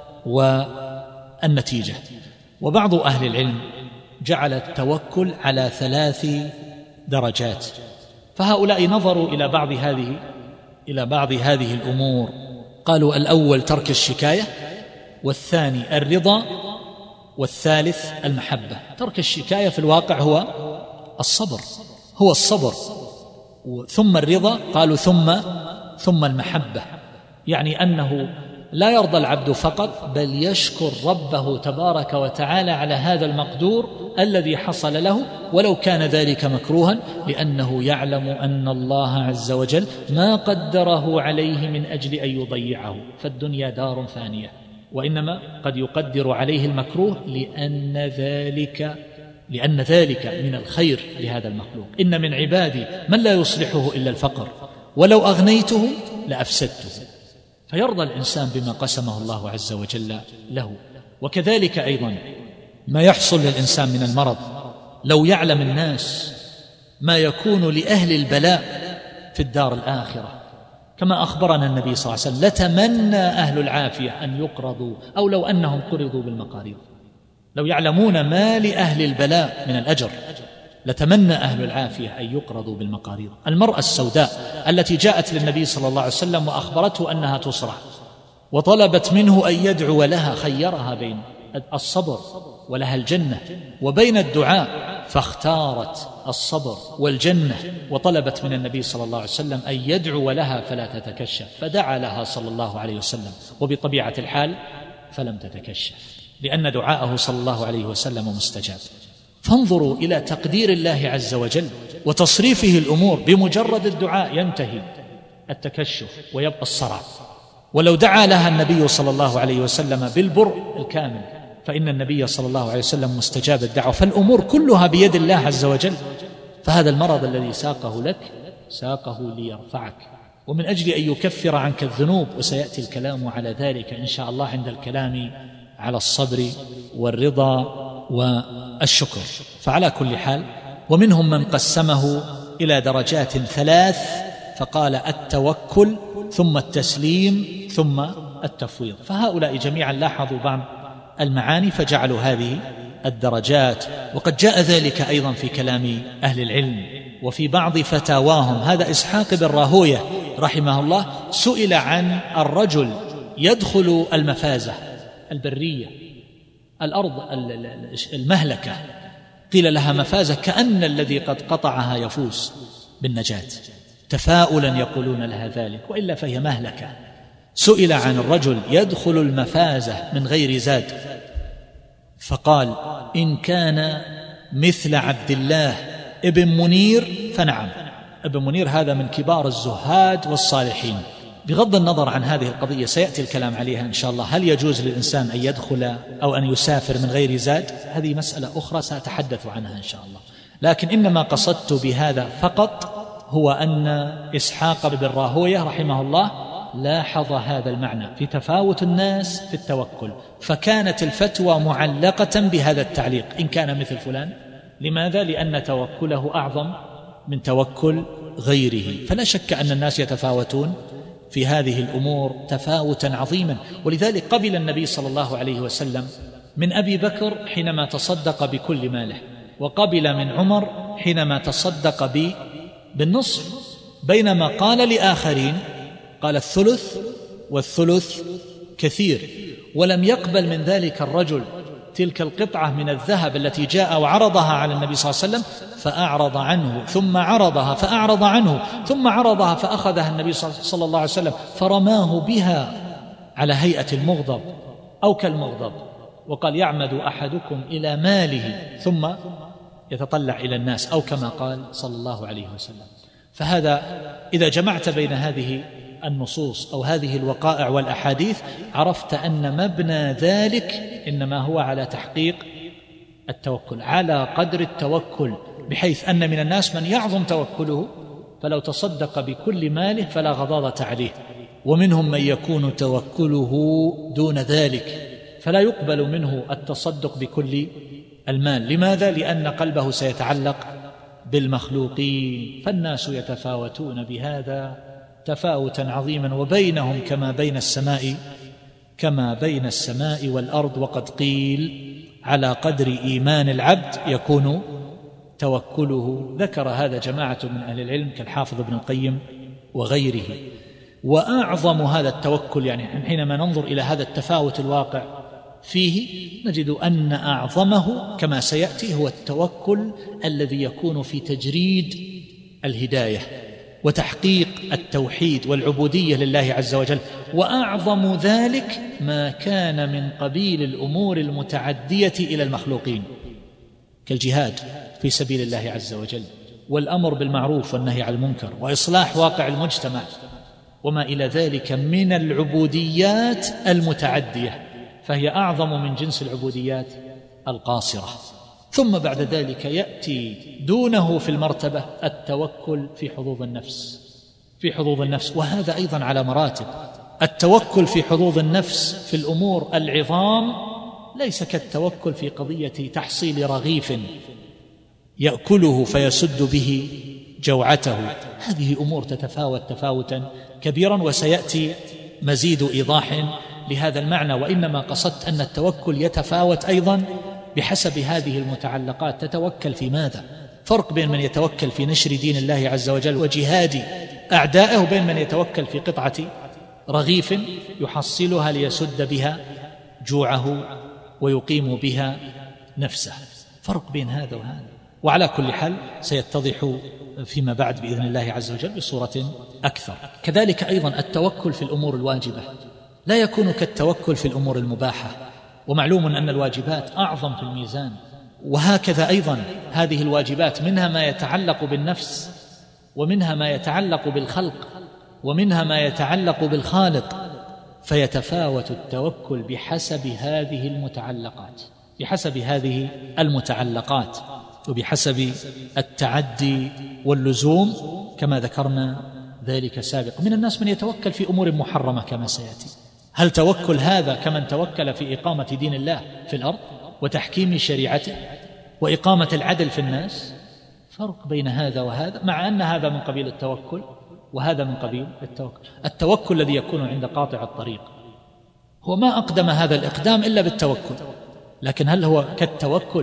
والنتيجة. وبعض أهل العلم جعل التوكل على ثلاث درجات، فهؤلاء نظروا إلى بعض هذه إلى بعض هذه الأمور. قالوا: الأول ترك الشكاية، والثاني الرضا، والثالث المحبة. ترك الشكاية في الواقع هو الصبر هو الصبر ثم الرضا، قالوا ثم ثم المحبة، يعني أنه لا يرضى العبد فقط بل يشكر ربه تبارك وتعالى على هذا المقدور الذي حصل له ولو كان ذلك مكروها، لأنه يعلم أن الله عز وجل ما قدره عليه من أجل أن يضيعه. فالدنيا دار فانية، وإنما قد يقدر عليه المكروه لأن ذلك لأن ذلك من الخير لهذا المخلوق. إن من عبادي من لا يصلحه إلا الفقر ولو أغنيته لأفسدته. فيرضى الإنسان بما قسمه الله عز وجل له. وكذلك أيضا ما يحصل للإنسان من المرض، لو يعلم الناس ما يكون لأهل البلاء في الدار الآخرة كما أخبرنا النبي صلى الله عليه وسلم: لتمنى أهل العافية أن يقرضوا، أو لو أنهم قرضوا بالمقاريض. لو يعلمون ما لأهل البلاء من الأجر لتمنى أهل العافية أن يقرضوا بالمقاريض. المرأة السوداء التي جاءت للنبي صلى الله عليه وسلم وأخبرته أنها تصرع وطلبت منه أن يدعو لها، خيرها بين الصبر ولها الجنة وبين الدعاء، فاختارت الصبر والجنة وطلبت من النبي صلى الله عليه وسلم أن يدعو لها فلا تتكشف، فدعا لها صلى الله عليه وسلم، وبطبيعة الحال فلم تتكشف لأن دعاءه صلى الله عليه وسلم مستجاب. فانظروا إلى تقدير الله عز وجل وتصريفه الأمور، بمجرد الدعاء ينتهي التكشف ويبقى الصرع. ولو دعا لها النبي صلى الله عليه وسلم بالبرء الكامل فإن النبي صلى الله عليه وسلم مستجاب الدعوة. فالأمور كلها بيد الله عز وجل. فهذا المرض الذي ساقه لك ساقه ليرفعك ومن أجل أن يكفر عنك الذنوب، وسيأتي الكلام على ذلك إن شاء الله عند الكلام على الصبر والرضا والشكر. فعلى كل حال، ومنهم من قسمه إلى درجات ثلاث، فقال التوكل ثم التسليم ثم التفويض. فهؤلاء جميعا لاحظوا بعض المعاني فجعلوا هذه الدرجات. وقد جاء ذلك أيضا في كلام أهل العلم وفي بعض فتاواهم. هذا إسحاق بن راهوية رحمه الله سئل عن الرجل يدخل المفازة البرية، الأرض المهلكة، قيل لها مفازة كأن الذي قد قطعها يفوز بالنجاة، تفاؤلا يقولون لها ذلك، وإلا فهي مهلكة. سئل عن الرجل يدخل المفازة من غير زاد، فقال إن كان مثل عبد الله ابن منير فنعم. ابن منير هذا من كبار الزهاد والصالحين. بغض النظر عن هذه القضية سيأتي الكلام عليها إن شاء الله، هل يجوز للإنسان أن يدخل أو أن يسافر من غير زاد؟ هذه مسألة أخرى سأتحدث عنها إن شاء الله. لكن إنما قصدت بهذا فقط هو أن إسحاق بن راهوية رحمه الله لاحظ هذا المعنى في تفاوت الناس في التوكل، فكانت الفتوى معلقة بهذا التعليق إن كان مثل فلان. لماذا؟ لأن توكله أعظم من توكل غيره. فلا شك أن الناس يتفاوتون في هذه الأمور تفاوتا عظيما. ولذلك قبل النبي صلى الله عليه وسلم من أبي بكر حينما تصدق بكل ماله، وقبل من عمر حينما تصدق بالنصف، بينما قال لآخرين قال الثلث والثلث كثير، ولم يقبل من ذلك الرجل تلك القطعة من الذهب التي جاء وعرضها على النبي صلى الله عليه وسلم فأعرض عنه، ثم عرضها فأعرض عنه، ثم عرضها فأخذها النبي صلى الله عليه وسلم فرماه بها على هيئة المغضب أو كالمغضب، وقال يعمد أحدكم إلى ماله ثم يتطلع إلى الناس، أو كما قال صلى الله عليه وسلم. فهذا إذا جمعت بين هذه النصوص أو هذه الوقائع والأحاديث عرفت أن مبنى ذلك إنما هو على تحقيق التوكل، على قدر التوكل، بحيث أن من الناس من يعظم توكله فلو تصدق بكل ماله فلا غضاضة عليه، ومنهم من يكون توكله دون ذلك فلا يقبل منه التصدق بكل المال. لماذا؟ لأن قلبه سيتعلق بالمخلوقين. فالناس يتفاوتون بهذا تفاوتا عظيما، وبينهم كما بين السماء كما بين السماء والأرض. وقد قيل على قدر إيمان العبد يكون توكله. ذكر هذا جماعة من أهل العلم كالحافظ ابن القيم وغيره. وأعظم هذا التوكل، يعني حينما ننظر إلى هذا التفاوت الواقع فيه نجد أن أعظمه كما سيأتي هو التوكل الذي يكون في تجريد الهداية وتحقيق التوحيد والعبودية لله عز وجل. وأعظم ذلك ما كان من قبيل الأمور المتعدية إلى المخلوقين كالجهاد في سبيل الله عز وجل، والأمر بالمعروف والنهي عن المنكر، وإصلاح واقع المجتمع، وما إلى ذلك من العبوديات المتعدية، فهي أعظم من جنس العبوديات القاصرة. ثم بعد ذلك يأتي دونه في المرتبة التوكل في حظوظ النفس في حظوظ النفس وهذا أيضا على مراتب. التوكل في حظوظ النفس في الأمور العظام ليس كالتوكل في قضية تحصيل رغيف يأكله فيسد به جوعته. هذه أمور تتفاوت تفاوتا كبيرا، وسيأتي مزيد إيضاح لهذا المعنى. وإنما قصدت أن التوكل يتفاوت أيضا بحسب هذه المتعلقات. تتوكل في ماذا؟ فرق بين من يتوكل في نشر دين الله عز وجل وجهاد أعدائه وبين من يتوكل في قطعة رغيف يحصلها ليسد بها جوعه ويقيم بها نفسه. فرق بين هذا وهذا. وعلى كل حال سيتضح فيما بعد بإذن الله عز وجل بصورة أكثر. كذلك أيضا التوكل في الأمور الواجبة لا يكون كالتوكل في الأمور المباحة، ومعلوم أن الواجبات أعظم في الميزان، وهكذا أيضا هذه الواجبات منها ما يتعلق بالنفس، ومنها ما يتعلق بالخلق، ومنها ما يتعلق بالخالق، فيتفاوت التوكل بحسب هذه المتعلقات بحسب هذه المتعلقات وبحسب التعدي واللزوم كما ذكرنا ذلك سابقا. من الناس من يتوكل في أمور محرمة كما سيأتي. هل توكل هذا كمن توكل في إقامة دين الله في الأرض وتحكيم شريعته وإقامة العدل في الناس؟ فرق بين هذا وهذا، مع أن هذا من قبيل التوكل وهذا من قبيل التوكل. التوكل الذي يكون عند قاطع الطريق هو ما أقدم هذا الإقدام إلا بالتوكل، لكن هل هو كالتوكل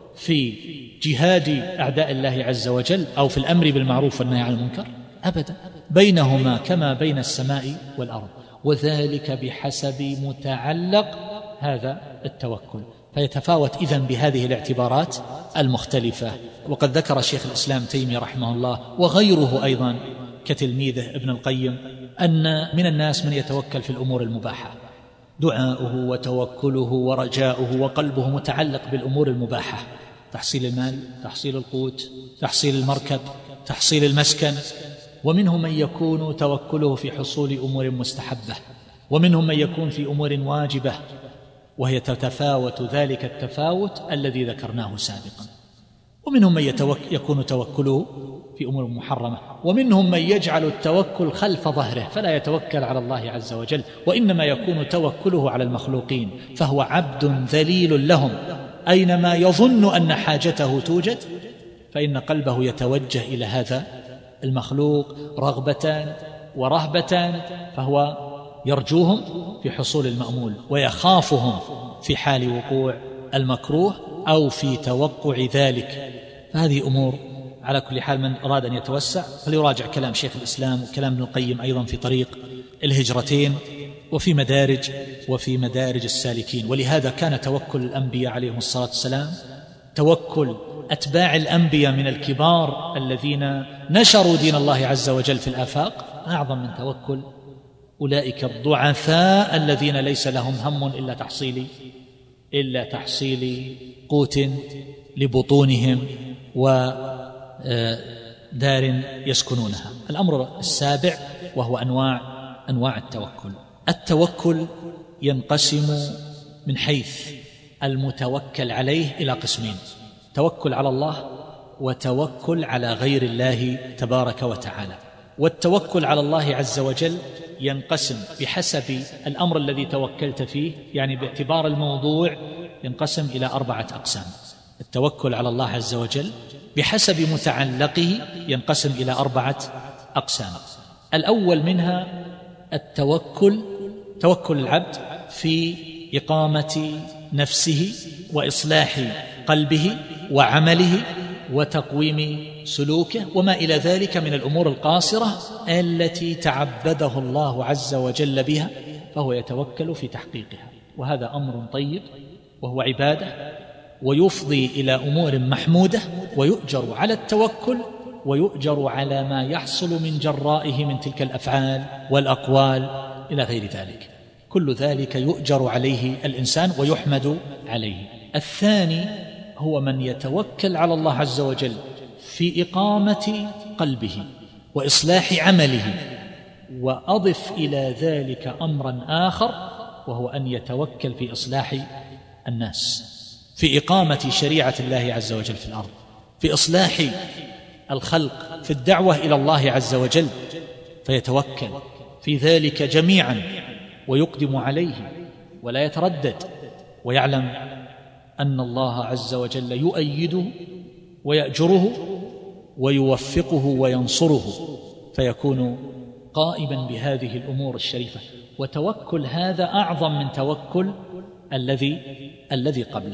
في جهاد أعداء الله عز وجل أو في الأمر بالمعروف والنهي عن المنكر؟ أبدا. بينهما كما بين السماء والأرض، وذلك بحسب متعلق هذا التوكل. فيتفاوت إذن بهذه الاعتبارات المختلفة. وقد ذكر شيخ الإسلام تيمية رحمه الله وغيره أيضا كتلميذه ابن القيم أن من الناس من يتوكل في الأمور المباحة، دعاؤه وتوكله ورجاؤه وقلبه متعلق بالأمور المباحة، تحصيل المال، تحصيل القوت، تحصيل المركب، تحصيل المسكن. ومنهم من يكون توكله في حصول أمور مستحبة، ومنهم من يكون في أمور واجبة، وهي تتفاوت ذلك التفاوت الذي ذكرناه سابقا. ومنهم من يتوك يكون توكله في أمور محرمة، ومنهم من يجعل التوكل خلف ظهره فلا يتوكل على الله عز وجل، وإنما يكون توكله على المخلوقين، فهو عبد ذليل لهم، أينما يظن أن حاجته توجد فإن قلبه يتوجه إلى هذا المخلوق رغبة ورهبة، فهو يرجوهم في حصول المأمول ويخافهم في حال وقوع المكروه أو في توقع ذلك. فهذه أمور على كل حال من أراد أن يتوسع فليراجع كلام شيخ الإسلام وكلام ابن القيم أيضا في طريق الهجرتين وفي مدارج وفي مدارج السالكين. ولهذا كان توكل الأنبياء عليهم الصلاة والسلام، توكل أتباع الأنبياء من الكبار الذين نشروا دين الله عز وجل في الآفاق، أعظم من توكل أولئك الضعفاء الذين ليس لهم هم إلا تحصيل إلا تحصيل قوت لبطونهم ودار يسكنونها. الأمر السابع وهو أنواع أنواع التوكل. التوكل ينقسم من حيث المتوكل عليه إلى قسمين: توكل على الله وتوكل على غير الله تبارك وتعالى. والتوكل على الله عز وجل ينقسم بحسب الأمر الذي توكلت فيه، يعني باعتبار الموضوع ينقسم إلى أربعة أقسام. التوكل على الله عز وجل بحسب متعلقه ينقسم إلى أربعة أقسام. الأول منها التوكل توكل العبد في إقامة نفسه وإصلاح قلبه وعمله وتقويم سلوكه وما إلى ذلك من الأمور القاصرة التي تعبده الله عز وجل بها، فهو يتوكل في تحقيقها. وهذا أمر طيب وهو عبادة، ويفضي إلى أمور محمودة، ويؤجر على التوكل ويؤجر على ما يحصل من جرائه من تلك الأفعال والأقوال إلى غير ذلك. كل ذلك يؤجر عليه الإنسان ويحمد عليه. الثاني هو من يتوكل على الله عز وجل في إقامة قلبه وإصلاح عمله، وأضف إلى ذلك أمرا آخر وهو أن يتوكل في إصلاح الناس، في إقامة شريعة الله عز وجل في الأرض، في إصلاح الخلق، في الدعوة إلى الله عز وجل، فيتوكل في ذلك جميعا ويقدم عليه ولا يتردد، ويعلم أن الله عز وجل يؤيده ويأجره ويوفقه وينصره، فيكون قائما بهذه الأمور الشريفة. وتوكل هذا أعظم من توكل الذي الذي قبله.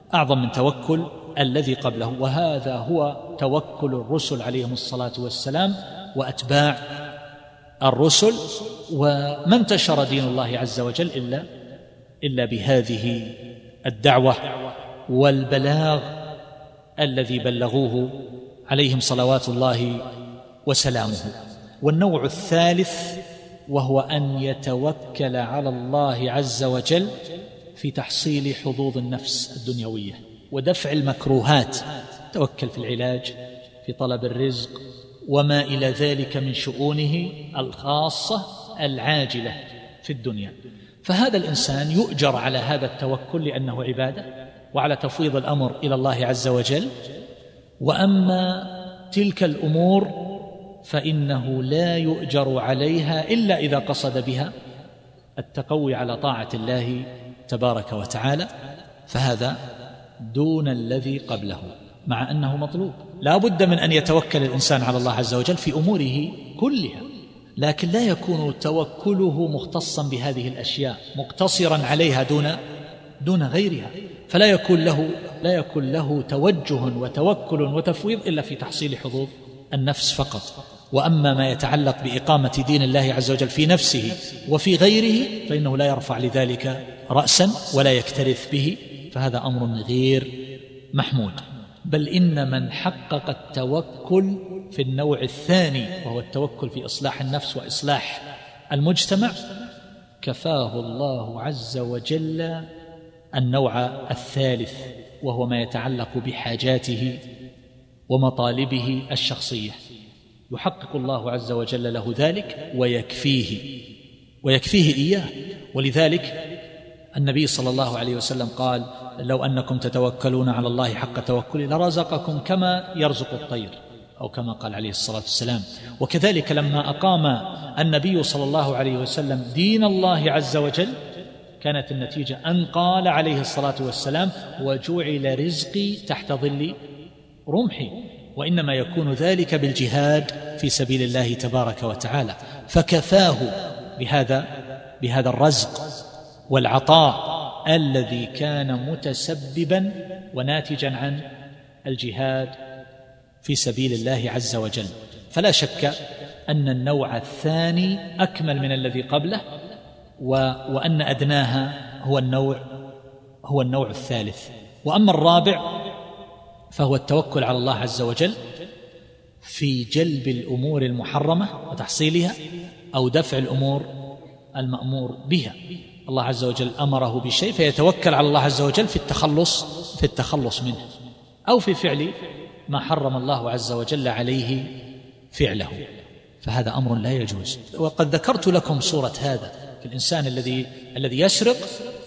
أعظم من توكل الذي قبله. وهذا هو توكل الرسل عليهم الصلاة والسلام وأتباع الرسل. وما انتشر دين الله عز وجل إلا إلا بهذه الدعوة والبلاغ الذي بلغوه عليهم صلوات الله وسلامه. والنوع الثالث وهو أن يتوكل على الله عز وجل في تحصيل حظوظ النفس الدنيوية ودفع المكروهات، توكل في العلاج، في طلب الرزق، وما إلى ذلك من شؤونه الخاصة العاجلة في الدنيا. فهذا الإنسان يؤجر على هذا التوكل لأنه عبادة وعلى تفويض الأمر إلى الله عز وجل. وأما تلك الأمور فإنه لا يؤجر عليها إلا إذا قصد بها التقوي على طاعة الله تبارك وتعالى، فهذا دون الذي قبله، مع أنه مطلوب. لا بد من أن يتوكل الإنسان على الله عز وجل في أموره كلها، لكن لا يكون توكله مختصا بهذه الأشياء مقتصرا عليها دون دون غيرها، فلا يكون له لا يكون له توجه وتوكل وتفويض إلا في تحصيل حظوظ النفس فقط. وأما ما يتعلق بإقامة دين الله عز وجل في نفسه وفي غيره فإنه لا يرفع لذلك رأسا ولا يكترث به، فهذا أمر غير محمود. بل إن من حقق التوكل في النوع الثاني وهو التوكل في إصلاح النفس وإصلاح المجتمع كفاه الله عز وجل النوع الثالث وهو ما يتعلق بحاجاته ومطالبه الشخصية، يحقق الله عز وجل له ذلك ويكفيه ويكفيه إياه. ولذلك النبي صلى الله عليه وسلم قال: لو أنكم تتوكلون على الله حق توكله لرزقكم كما يرزق الطير، أو كما قال عليه الصلاة والسلام. وكذلك لما أقام النبي صلى الله عليه وسلم دين الله عز وجل كانت النتيجة أن قال عليه الصلاة والسلام: وجعل رزقي تحت ظل رمحي. وإنما يكون ذلك بالجهاد في سبيل الله تبارك وتعالى، فكفاه بهذا بهذا الرزق والعطاء الذي كان متسببا وناتجا عن الجهاد في سبيل الله عز وجل. فلا شك أن النوع الثاني أكمل من الذي قبله، وأن أدناها هو النوع هو النوع الثالث. وأما الرابع فهو التوكل على الله عز وجل في جلب الأمور المحرمة وتحصيلها أو دفع الأمور المأمور بها. الله عز وجل أمره بشيء فيتوكل على الله عز وجل في التخلص في التخلص منه، أو في فعل ما حرم الله عز وجل عليه فعله، فهذا أمر لا يجوز. وقد ذكرت لكم صورة هذا في الإنسان الذي الذي يسرق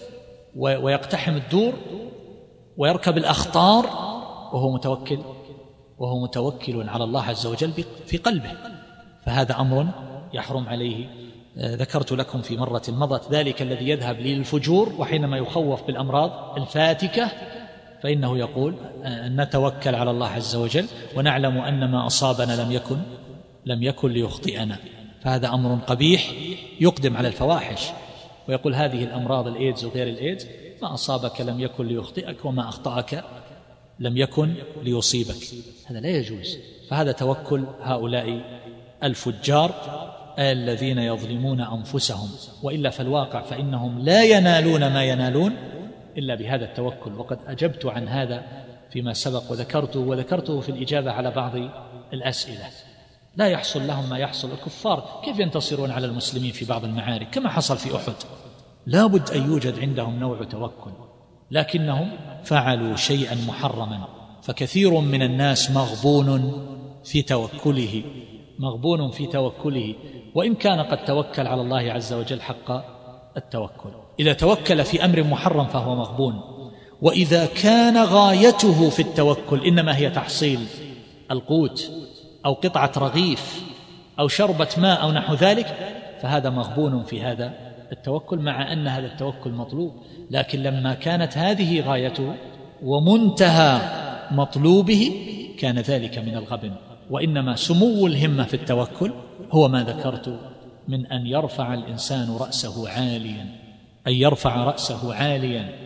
ويقتحم الدور ويركب الأخطار وهو متوكل وهو متوكل على الله عز وجل في قلبه، فهذا أمر يحرم عليه. ذكرت لكم في مرة مضت ذلك الذي يذهب للفجور وحينما يخوف بالأمراض الفاتكة فإنه يقول: نتوكل على الله عز وجل ونعلم أن ما أصابنا لم يكن لم يكن ليخطئنا. فهذا أمر قبيح يقدم على الفواحش، ويقول هذه الأمراض الإيدز وغير الإيدز ما أصابك لم يكن ليخطئك وما أخطأك لم يكن ليصيبك، هذا لا يجوز. فهذا توكل هؤلاء الفجار الذين يظلمون أنفسهم، وإلا فالواقع فإنهم لا ينالون ما ينالون إلا بهذا التوكل. وقد أجبت عن هذا فيما سبق وذكرته وذكرته في الإجابة على بعض الأسئلة. لا يحصل لهم ما يحصل الكفار، كيف ينتصرون على المسلمين في بعض المعارك كما حصل في أحد؟ لا بد أن يوجد عندهم نوع توكل، لكنهم فعلوا شيئا محرما. فكثير من الناس مغبون في توكله مغبون في توكله وإن كان قد توكل على الله عز وجل حق التوكل. إذا توكل في أمر محرم فهو مغبون، وإذا كان غايته في التوكل إنما هي تحصيل القوت أو قطعة رغيف أو شربة ماء أو نحو ذلك فهذا مغبون في هذا التوكل، مع أن هذا التوكل مطلوب. لكن لما كانت هذه غايته ومنتهى مطلوبه كان ذلك من الغبن. وإنما سمو الهمة في التوكل هو ما ذكرت من أن يرفع الإنسان رأسه عاليا، أن يرفع رأسه عاليا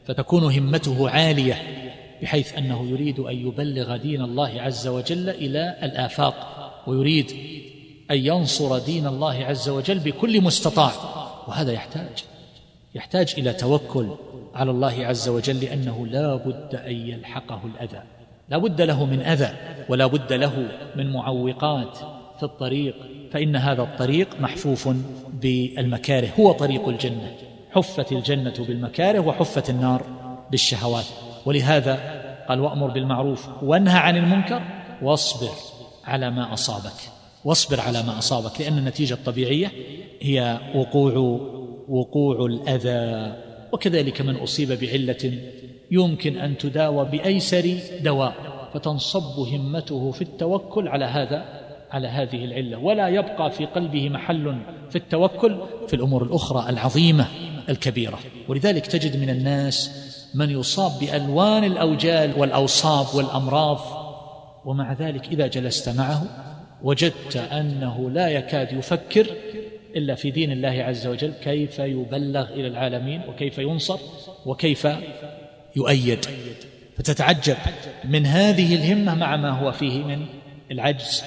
فتكون همته عالية بحيث أنه يريد أن يبلغ دين الله عز وجل إلى الآفاق، ويريد أن ينصر دين الله عز وجل بكل مستطاع. وهذا يحتاج يحتاج إلى توكل على الله عز وجل، لأنه لا بد أن يلحقه الأذى، لا بد له من أذى، ولا بد له من معوقات في الطريق، فإن هذا الطريق محفوف بالمكاره، هو طريق الجنة. حفت الجنة بالمكاره وحفت النار بالشهوات. ولهذا قال: وأمر بالمعروف وانهى عن المنكر واصبر على ما أصابك، واصبر على ما أصابك، لأن النتيجة الطبيعية هي وقوع وقوع الأذى. وكذلك من أصيب بعلة يمكن أن تداوى بأيسر دواء، فتنصب همته في التوكل على هذا على هذه العلة، ولا يبقى في قلبه محل في التوكل في الأمور الأخرى العظيمة الكبيرة. ولذلك تجد من الناس من يصاب بألوان الأوجال والأوصاب والأمراض، ومع ذلك إذا جلست معه وجدت أنه لا يكاد يفكر إلا في دين الله عز وجل، كيف يبلغ إلى العالمين، وكيف ينصر، وكيف يؤيد. فتتعجب من هذه الهمة مع ما هو فيه من العجز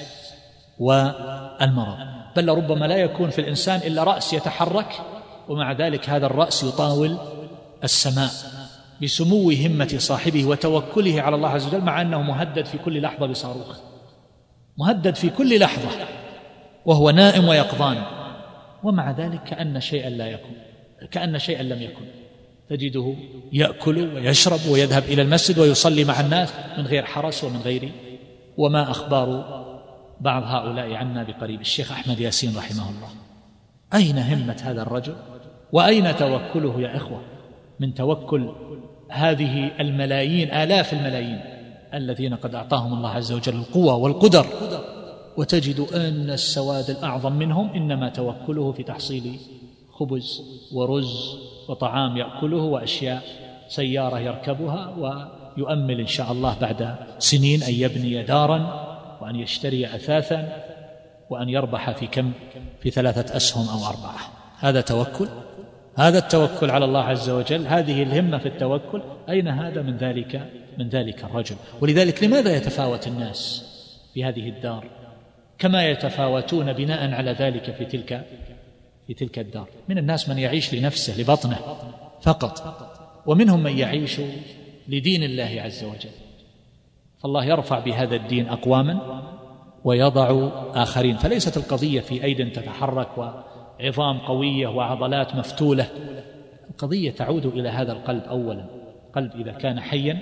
والمرض. بل ربما لا يكون في الإنسان إلا رأس يتحرك، ومع ذلك هذا الرأس يطاول السماء بسمو همة صاحبه وتوكله على الله عز وجل، مع أنه مهدد في كل لحظة بصاروخ، مهدد في كل لحظة وهو نائم ويقظان، ومع ذلك كأن شيئا لا يكون، كأن شيئا لم يكن. تجده يأكل ويشرب ويذهب إلى المسجد ويصلي مع الناس من غير حرس ومن غير. وما أخبار بعض هؤلاء عنا بقريب. الشيخ أحمد ياسين رحمه الله، أين همة هذا الرجل وأين توكله يا إخوة؟ من توكل هذه الملايين، آلاف الملايين الذين قد أعطاهم الله عز وجل القوة والقدر، وتجد أن السواد الأعظم منهم إنما توكله في تحصيل خبز ورز وطعام يأكله وأشياء، سيارة يركبها، ويؤمل إن شاء الله بعد سنين أن يبني دارا، وأن يشتري أثاثا، وأن يربح في كم في ثلاثة أسهم أو أربعة. هذا توكل؟ هذا التوكل على الله عز وجل، هذه الهمة في التوكل، أين هذا من ذلك من ذلك الرجل؟ ولذلك لماذا يتفاوت الناس في هذه الدار كما يتفاوتون بناء على ذلك في تلك في تلك الدار؟ من الناس من يعيش لنفسه لبطنه فقط، ومنهم من يعيش لدين الله عز وجل. فالله يرفع بهذا الدين أقواما ويضع آخرين. فليست القضية في أيد تتحرك وعظام قوية وعضلات مفتولة، القضية تعود إلى هذا القلب أولا. قلب إذا كان حيا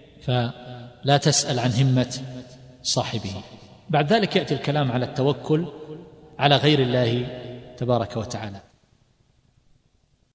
فلا تسأل عن همة صاحبه. بعد ذلك يأتي الكلام على التوكل على غير الله تبارك وتعالى.